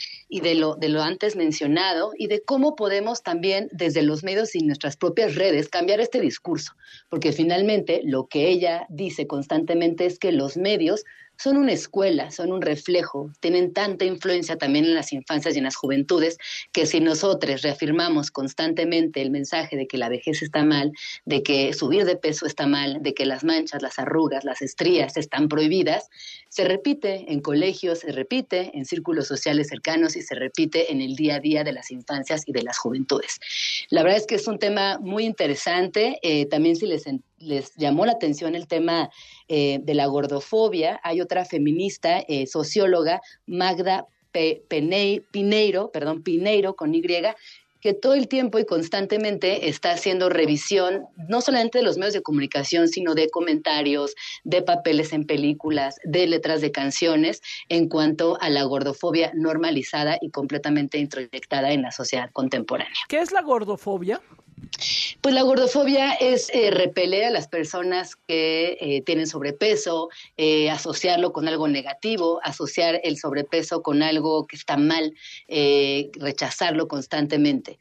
lo antes mencionado, y de cómo podemos también desde los medios y nuestras propias redes cambiar este discurso, porque finalmente lo que ella dice constantemente es que los medios son una escuela, son un reflejo, tienen tanta influencia también en las infancias y en las juventudes, que si nosotros reafirmamos constantemente el mensaje de que la vejez está mal, de que subir de peso está mal, de que las manchas, las arrugas, las estrías están prohibidas, se repite en colegios, se repite en círculos sociales cercanos y se repite en el día a día de las infancias y de las juventudes. La verdad es que es un tema muy interesante. También si les llamó la atención el tema de la gordofobia, hay otra feminista, socióloga, Magda Pineiro con Y, que todo el tiempo y constantemente está haciendo revisión, no solamente de los medios de comunicación, sino de comentarios, de papeles en películas, de letras de canciones, en cuanto a la gordofobia normalizada y completamente introyectada en la sociedad contemporánea. ¿Qué es la gordofobia? Pues la gordofobia es repeler a las personas que tienen sobrepeso, asociarlo con algo negativo, asociar el sobrepeso con algo que está mal, rechazarlo constantemente.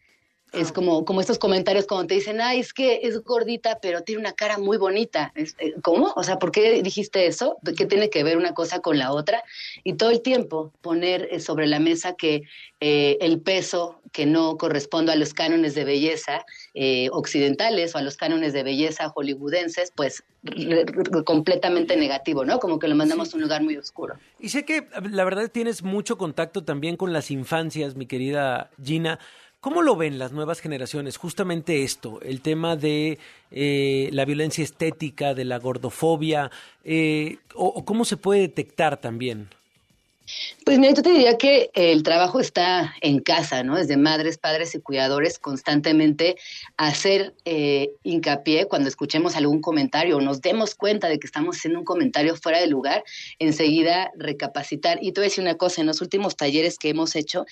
Es como estos comentarios cuando te dicen, ay, es que es gordita, pero tiene una cara muy bonita. ¿Cómo? O sea, ¿por qué dijiste eso? ¿Qué tiene que ver una cosa con la otra? Y todo el tiempo poner sobre la mesa que el peso que no corresponde a los cánones de belleza occidentales o a los cánones de belleza hollywoodenses, pues completamente negativo, ¿no? Como que lo mandamos a un lugar muy oscuro. Y sé que la verdad tienes mucho contacto también con las infancias, mi querida Gina. ¿Cómo lo ven las nuevas generaciones? Justamente esto, el tema de la violencia estética, de la gordofobia, o cómo se puede detectar también. Pues mira, yo te diría que el trabajo está en casa, ¿no? Desde madres, padres y cuidadores, constantemente hacer hincapié cuando escuchemos algún comentario o nos demos cuenta de que estamos haciendo un comentario fuera de lugar, enseguida recapacitar. Y te voy a decir una cosa, en los últimos talleres que hemos hecho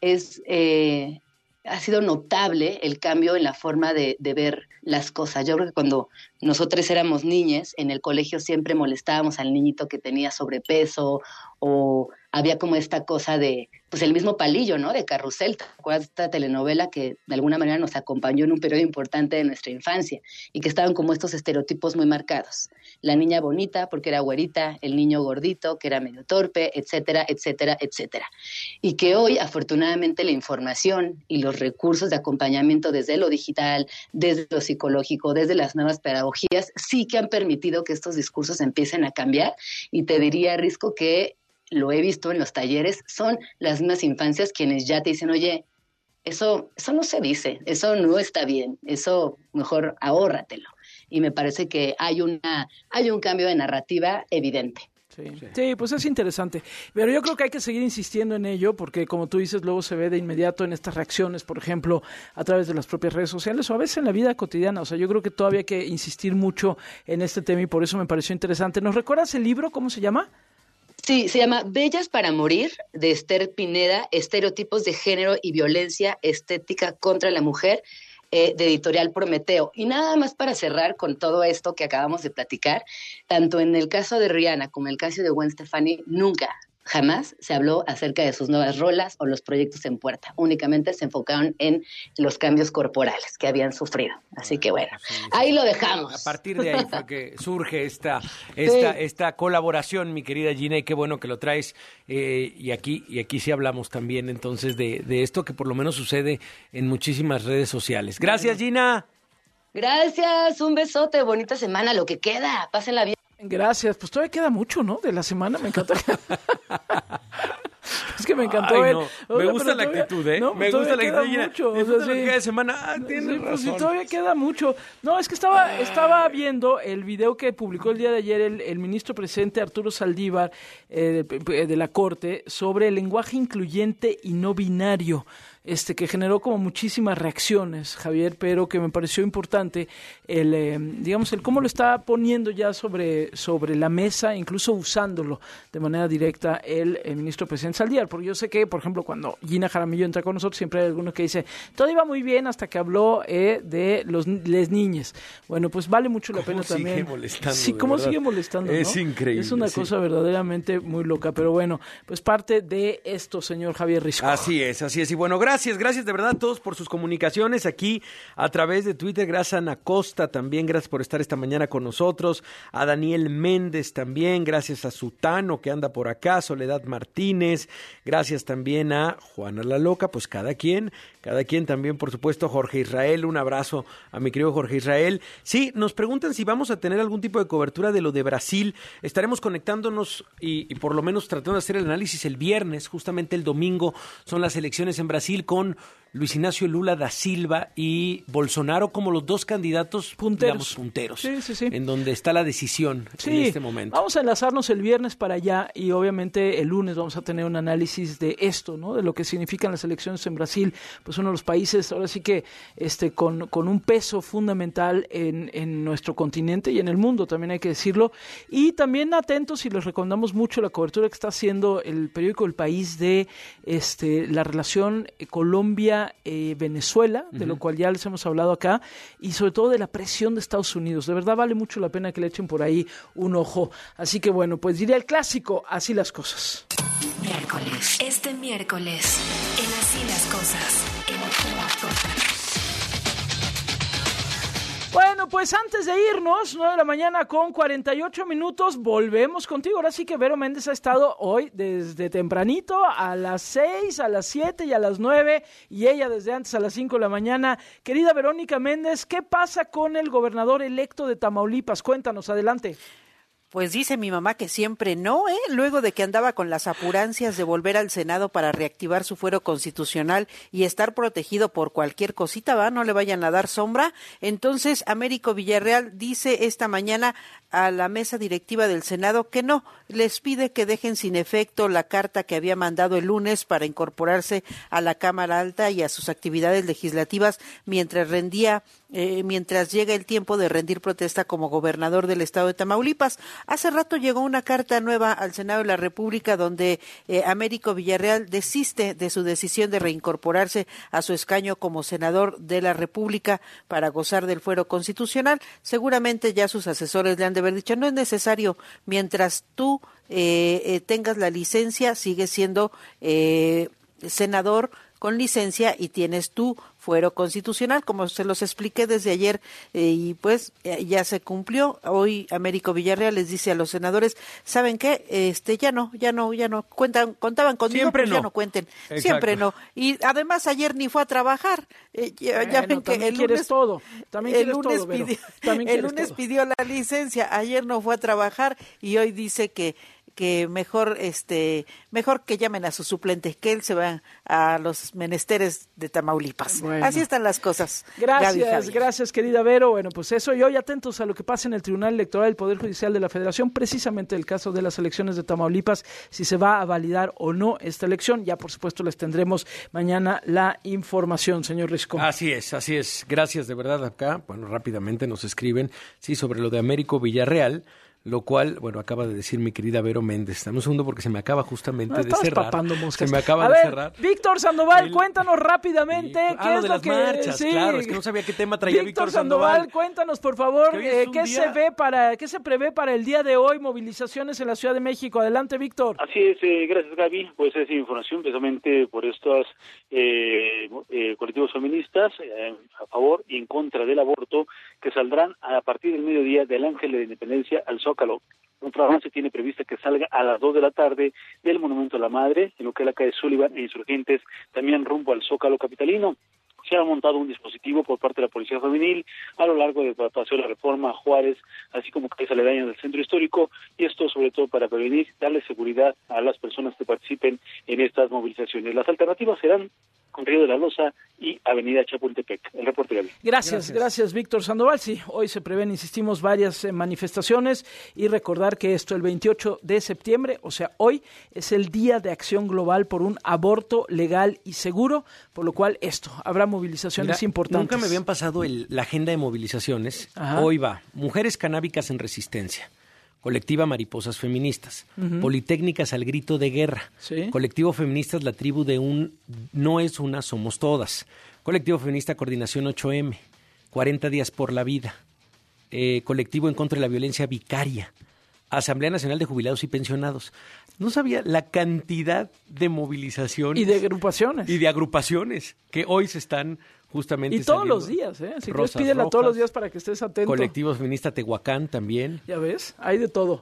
ha sido notable el cambio en la forma de ver las cosas. Yo creo que cuando nosotros éramos niñas, en el colegio siempre molestábamos al niñito que tenía sobrepeso o había como esta cosa de, pues el mismo palillo, ¿no? De Carrusel, ¿te acuerdas de esta telenovela que de alguna manera nos acompañó en un periodo importante de nuestra infancia y que estaban como estos estereotipos muy marcados? La niña bonita porque era güerita, el niño gordito que era medio torpe, etcétera, etcétera, etcétera. Y que hoy, afortunadamente, la información y los recursos de acompañamiento desde lo digital, desde lo psicológico, desde las nuevas pedagogías, sí que han permitido que estos discursos empiecen a cambiar. Y te diría, Risco, que lo he visto en los talleres, son las mismas infancias quienes ya te dicen, oye, eso no se dice, eso no está bien, eso mejor ahórratelo. Y me parece que hay un cambio de narrativa evidente. Sí, pues es interesante. Pero yo creo que hay que seguir insistiendo en ello porque, como tú dices, luego se ve de inmediato en estas reacciones, por ejemplo, a través de las propias redes sociales o a veces en la vida cotidiana. O sea, yo creo que todavía hay que insistir mucho en este tema y por eso me pareció interesante. ¿Nos recuerdas el libro? ¿Cómo se llama? Sí, se llama Bellas para Morir, de Esther Pineda, Estereotipos de Género y Violencia Estética contra la Mujer, de Editorial Prometeo. Y nada más para cerrar con todo esto que acabamos de platicar, tanto en el caso de Rihanna como en el caso de Gwen Stefani, jamás se habló acerca de sus nuevas rolas o los proyectos en puerta. Únicamente se enfocaron en los cambios corporales que habían sufrido. Así que bueno, ahí lo dejamos. A partir de ahí fue que surge esta colaboración, mi querida Gina, y qué bueno que lo traes. Y aquí sí hablamos también entonces de esto que por lo menos sucede en muchísimas redes sociales. Gracias, Gina. Gracias, un besote, bonita semana, lo que queda, pásenla bien. Gracias, pues todavía queda mucho, ¿no? De la semana, me encanta. Es que me encantó me gusta la actitud, ¿eh? No, me gusta la actitud. Mucho, disfruta lo que queda de semana. Tienes razón. Pues sí, todavía queda mucho. No, es que estaba viendo el video que publicó el día de ayer el ministro presidente Arturo Saldívar de la Corte sobre el lenguaje incluyente y no binario. Que generó como muchísimas reacciones, Javier, pero que me pareció importante el cómo lo está poniendo ya sobre la mesa, incluso usándolo de manera directa el ministro presidente Saldívar, porque yo sé que, por ejemplo, cuando Gina Jaramillo entra con nosotros, siempre hay alguno que dice, todo iba muy bien hasta que habló de les niñes. Bueno, pues vale mucho la pena también. Sigue molestando, sí, cómo sigue molestando, ¿no? Es increíble. Es una cosa verdaderamente muy loca, pero bueno, pues parte de esto, señor Javier Risco. Así es. Y bueno, gracias de verdad a todos por sus comunicaciones aquí a través de Twitter. Gracias a Ana Costa también, gracias por estar esta mañana con nosotros. A Daniel Méndez también, gracias a Sutano que anda por acá, Soledad Martínez, gracias también a Juana la Loca, pues cada quien también, por supuesto, Jorge Israel, un abrazo a mi querido Jorge Israel. Sí, nos preguntan si vamos a tener algún tipo de cobertura de lo de Brasil. Estaremos conectándonos y por lo menos tratando de hacer el análisis el viernes, justamente el domingo son las elecciones en Brasil con Luis Ignacio Lula da Silva y Bolsonaro como los dos candidatos punteros. Sí. En donde está la decisión en este momento. Vamos a enlazarnos el viernes para allá y obviamente el lunes vamos a tener un análisis de esto, ¿no? De lo que significan las elecciones en Brasil, pues uno de los países ahora sí que con un peso fundamental en nuestro continente y en el mundo, también hay que decirlo. Y también atentos y les recomendamos mucho la cobertura que está haciendo el periódico El País de la relación Colombia-Venezuela, de lo cual ya les hemos hablado acá, y sobre todo de la presión de Estados Unidos. De verdad vale mucho la pena que le echen por ahí un ojo. Así que bueno, pues diría el clásico, así las cosas. Este miércoles, en Así las cosas, en Así las cosas. Bueno, pues antes de irnos, 9 de la mañana con 48 minutos, volvemos contigo. Ahora sí que Vero Méndez ha estado hoy desde tempranito, a las 6, a las 7 y a las 9, y ella desde antes a las 5 de la mañana. Querida Verónica Méndez, ¿qué pasa con el gobernador electo de Tamaulipas? Cuéntanos, adelante. Pues dice mi mamá que siempre no, luego de que andaba con las apurancias de volver al Senado para reactivar su fuero constitucional y estar protegido por cualquier cosita, no le vayan a dar sombra. Entonces, Américo Villarreal dice esta mañana a la mesa directiva del Senado que no, les pide que dejen sin efecto la carta que había mandado el lunes para incorporarse a la Cámara Alta y a sus actividades legislativas mientras llega el tiempo de rendir protesta como gobernador del estado de Tamaulipas. Hace rato llegó una carta nueva al Senado de la República donde Américo Villarreal desiste de su decisión de reincorporarse a su escaño como senador de la República para gozar del fuero constitucional. Seguramente ya sus asesores le han de haber dicho, no es necesario, mientras tú tengas la licencia, sigues siendo senador con licencia y tienes tu fuero constitucional, como se los expliqué desde ayer, y pues ya se cumplió. Hoy Américo Villarreal les dice a los senadores, ¿saben qué? Ya no, contaban conmigo, siempre pues no. Ya no cuenten. Exacto. Siempre no. Y además ayer ni fue a trabajar. Ya ven que el lunes pidió la licencia, ayer no fue a trabajar y hoy dice que mejor que llamen a su suplente, que él se va a los menesteres de Tamaulipas. Bueno. Así están las cosas. Gracias querida Vero. Bueno, pues eso, y hoy atentos a lo que pasa en el Tribunal Electoral del Poder Judicial de la Federación, precisamente el caso de las elecciones de Tamaulipas, si se va a validar o no esta elección. Ya por supuesto les tendremos mañana la información, señor Risco. Así es. Gracias de verdad acá. Bueno, rápidamente nos escriben, sobre lo de Américo Villarreal. Lo cual, acaba de decir mi querida Vero Méndez. Dame un segundo porque se me acaba justamente de cerrar. Se me acaba de cerrar. Víctor Sandoval, cuéntanos rápidamente qué es de lo las que... marchas, claro, es que no sabía qué tema traía Víctor Sandoval. Cuéntanos, por favor, qué se prevé para el día de hoy, movilizaciones en la Ciudad de México. Adelante, Víctor. Así es, gracias, Gaby. Pues esa información precisamente por estos colectivos feministas a favor y en contra del aborto que saldrán a partir del mediodía del Ángel de la Independencia al Zócalo. Otro avance tiene prevista que salga a las 2 de la tarde del Monumento a la Madre, en lo que es la calle Sullivan e Insurgentes, también rumbo al Zócalo capitalino. Se ha montado un dispositivo por parte de la Policía Femenil a lo largo del Paseo de la Reforma, Juárez, así como calles aledañas del centro histórico, y esto sobre todo para prevenir, darle seguridad a las personas que participen en estas movilizaciones. Las alternativas serán Río de la Loza y Avenida Chapultepec. El reporte, Gaby. Gracias, Víctor Sandoval. Sí, hoy se prevén, insistimos, varias manifestaciones, y recordar que el 28 de septiembre, o sea, hoy, es el Día de Acción Global por un aborto legal y seguro, por lo cual habrá movilizaciones importantes. Nunca me habían pasado la agenda de movilizaciones. Ajá. Hoy va Mujeres Canábicas en Resistencia, Colectiva Mariposas Feministas, Politécnicas al Grito de Guerra, Colectivo Feministas La Tribu de No es una, somos todas, Colectivo Feminista Coordinación 8M, 40 días por la vida, Colectivo en contra de la violencia vicaria, Asamblea Nacional de Jubilados y Pensionados. No sabía la cantidad de movilizaciones. Y de agrupaciones. Que hoy se están justamente y todos los días, Si quieres, pídela todos los días para que estés atento. Colectivo Feminista Tehuacán también. Ya ves, hay de todo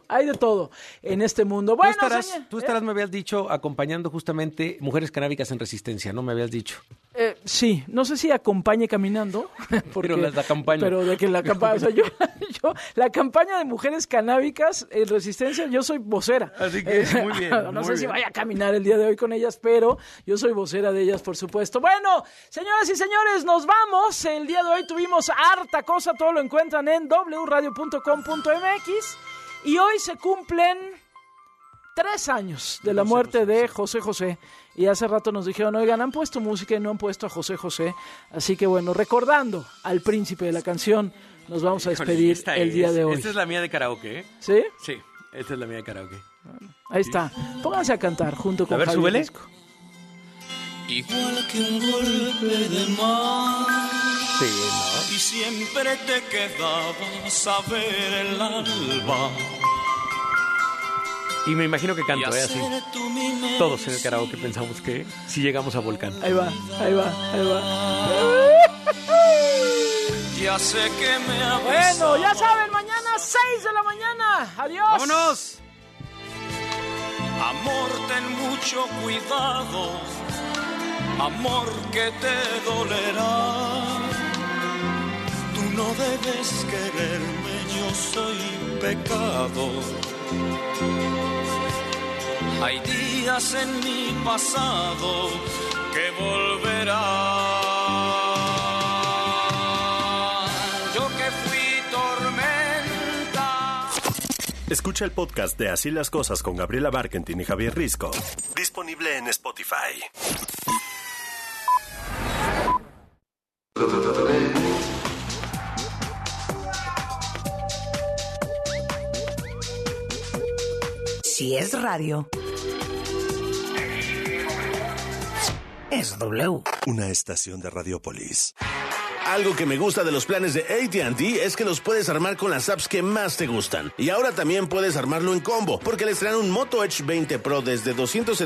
en este mundo. Bueno, tú estarás, me habías dicho, acompañando justamente Mujeres Canábicas en Resistencia, ¿no? Me habías dicho. Sí, no sé si acompañe caminando. Pero la campaña. Pero de que la campaña, o sea, yo, la campaña de Mujeres Canábicas en Resistencia, yo soy vocera. Así que muy bien. No sé si vaya a caminar el día de hoy con ellas, pero yo soy vocera de ellas, por supuesto. Bueno, señoras y señores, nos vamos. El día de hoy tuvimos harta cosa, todo lo encuentran en wradio.com.mx, y hoy se cumplen 3 años de la muerte de José José. Y hace rato nos dijeron, oigan, han puesto música y no han puesto a José José. Así que bueno, recordando al príncipe de la canción, nos vamos a despedir el día de hoy. Esta es la mía de karaoke, ¿eh? ¿Sí? Sí, esta es la mía de karaoke. Bueno, ahí está. Pónganse a cantar junto con Javier súbele. Risco. Igual que un golpe de mar. Sí, ¿no? Y siempre te quedabas a ver el alba. Y me imagino que canto, así. Todos en el karaoke pensamos que si llegamos a Volcán. Ahí va. Ya sé que me ha Bueno, ya saben, mañana 6 de la mañana. Adiós. ¡Vámonos! Amor, ten mucho cuidado, amor que te dolerá. Tú no debes quererme, yo soy pecado. Hay días en mi pasado que volverán. Yo que fui tormenta. Escucha el podcast de Así las Cosas con Gabriela Barkentin y Javier Risco. Disponible en Spotify. Si es radio, es W. Una estación de Radiopolis. Algo que me gusta de los planes de AT&T es que los puedes armar con las apps que más te gustan. Y ahora también puedes armarlo en combo, porque les traen un Moto Edge 20 Pro desde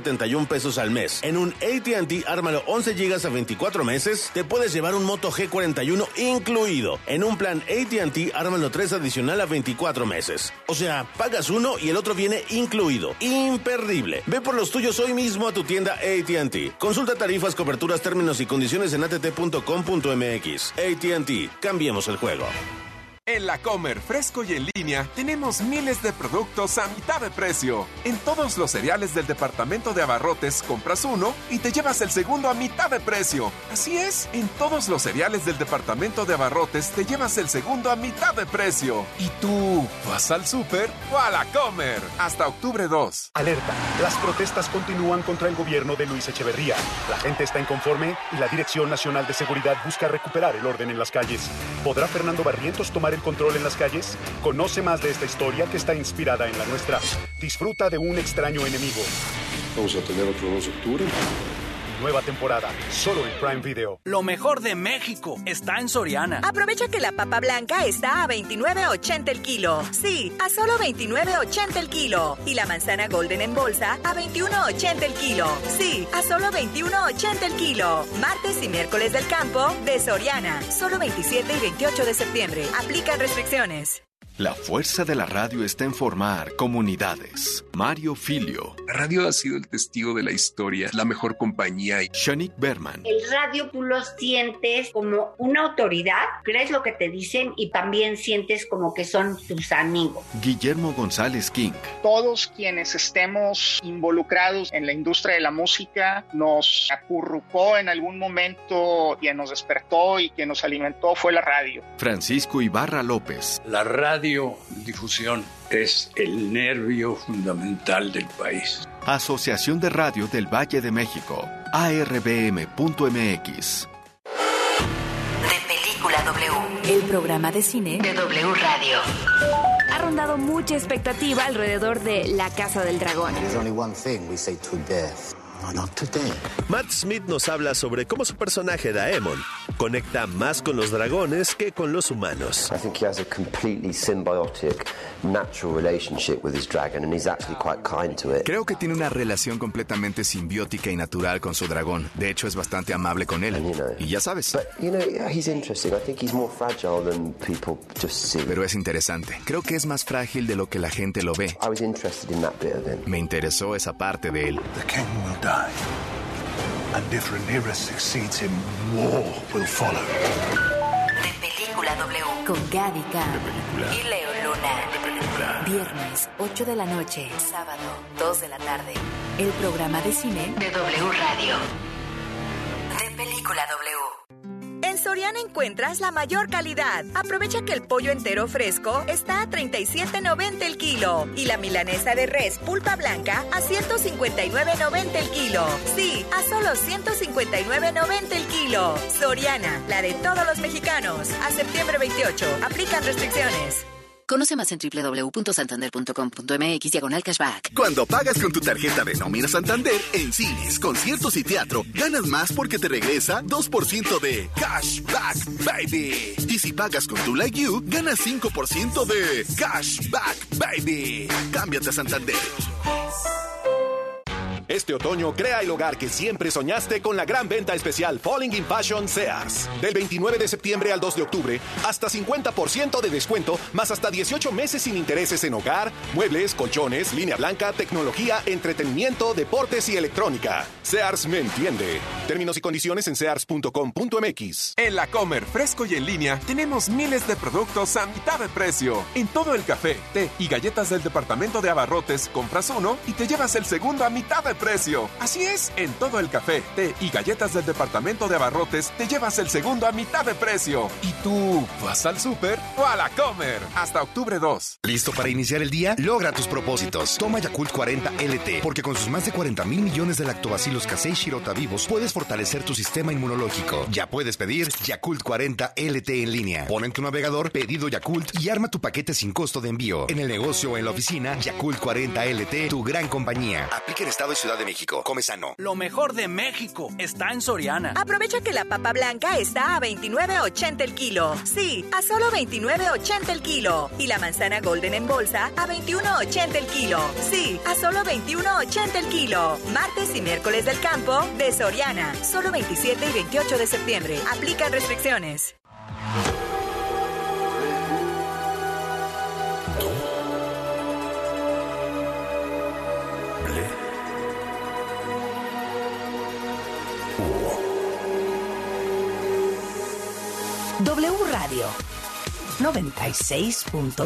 $271 al mes. En un AT&T Ármalo 11 GB a 24 meses, te puedes llevar un Moto G41 incluido. En un plan AT&T Ármalo 3 adicional a 24 meses. O sea, pagas uno y el otro viene incluido. Imperdible. Ve por los tuyos hoy mismo a tu tienda AT&T. Consulta tarifas, coberturas, términos y condiciones en att.com.mx. AT&T, cambiemos el juego. En La Comer, fresco y en línea, tenemos miles de productos a mitad de precio. En todos los cereales del departamento de abarrotes, compras uno y te llevas el segundo a mitad de precio. Así es, en todos los cereales del departamento de abarrotes, te llevas el segundo a mitad de precio. ¿Y tú, vas al súper o a La Comer? Hasta octubre 2. Alerta, las protestas continúan contra el gobierno de Luis Echeverría. La gente está inconforme y la Dirección Nacional de Seguridad busca recuperar el orden en las calles. ¿Podrá Fernando Barrientos tomar el control en las calles? Conoce más de esta historia que está inspirada en la nuestra. Disfruta de Un extraño enemigo. Vamos a tener otro 2 de octubre. Nueva temporada, solo en Prime Video. Lo mejor de México está en Soriana. Aprovecha que la papa blanca está a $29.80 el kilo. Sí, a solo $29.80 el kilo. Y la manzana golden en bolsa a $21.80 el kilo. Sí, a solo $21.80 el kilo. Martes y miércoles del campo de Soriana. Solo 27 y 28 de septiembre. Aplican restricciones. La fuerza de la radio está en formar comunidades. Mario Filio. La radio ha sido el testigo de la historia, la mejor compañía. Shanik Berman. El radio tú lo sientes como una autoridad, crees lo que te dicen y también sientes como que son tus amigos. Guillermo González King. Todos quienes estemos involucrados en la industria de la música nos acurrucó en algún momento, quien nos despertó y quien nos alimentó fue la radio. Francisco Ibarra López. La radiodifusión es el nervio fundamental del país. Asociación de Radio del Valle de México, ARBM.mx. De Película W, el programa de cine de W Radio. Ha rondado mucha expectativa alrededor de La Casa del Dragón. Matt Smith nos habla sobre cómo su personaje Daemon conecta más con los dragones que con los humanos. I think he has a completely symbiotic, natural relationship with his dragon, and he's actually quite kind to it. Creo que tiene una relación completamente simbiótica y natural con su dragón. De hecho, es bastante amable con él. Y ya sabes. But, he's interesting. I think he's more fragile than people just see. Pero es interesante. Creo que es más frágil de lo que la gente lo ve. I was interested in that bit of him. Me interesó esa parte de él. The king will die. And if Rhaenyra succeeds him, more will follow. De Película W con Gaby Khan y Leo Luna. Viernes, 8 de la noche. Sábado, 2 de la tarde. El programa de cine de W Radio. De Película W. En Soriana encuentras la mayor calidad. Aprovecha que el pollo entero fresco está a $37.90 el kilo y la milanesa de res pulpa blanca a $159.90 el kilo. Sí, a solo $159.90 el kilo. Soriana, la de todos los mexicanos. A septiembre 28. Aplican restricciones. Conoce más en www.santander.com.mx/cashback. Cuando pagas con tu tarjeta de nómina Santander, en cines, conciertos y teatro, ganas más porque te regresa 2% de cashback, baby. Y si pagas con tu Like You, ganas 5% de cashback, baby. Cámbiate a Santander. Este otoño crea el hogar que siempre soñaste con la gran venta especial Falling in Fashion Sears. Del 29 de septiembre al 2 de octubre, hasta 50% de descuento, más hasta 18 meses sin intereses en hogar, muebles, colchones, línea blanca, tecnología, entretenimiento, deportes y electrónica. Sears me entiende. Términos y condiciones en sears.com.mx. En La Comer, fresco y en línea, tenemos miles de productos a mitad de precio. En todo el café, té y galletas del departamento de abarrotes, compras uno y te llevas el segundo a mitad de precio. Así es, en todo el café, té y galletas del departamento de abarrotes, te llevas el segundo a mitad de precio. ¿Y tú vas al súper o a La Comer? Hasta octubre 2. ¿Listo para iniciar el día? Logra tus propósitos. Toma Yakult 40 LT, porque con sus más de 40,000 millones de lactobacilos casei Shirota vivos, puedes fortalecer tu sistema inmunológico. Ya puedes pedir Yakult 40 LT en línea. Pon en tu navegador Pedido Yakult y arma tu paquete sin costo de envío. En el negocio o en la oficina, Yakult 40 LT, tu gran compañía. Aplica en Estado y Ciudad de México. Come sano. Lo mejor de México está en Soriana. Aprovecha que la papa blanca está a $29.80 el kilo. Sí, a solo $29.80 el kilo. Y la manzana golden en bolsa a $21.80 el kilo. Sí, a solo $21.80 el kilo. Martes y miércoles del campo de Soriana. Solo 27 y 28 de septiembre. Aplican restricciones. W Radio 96.9.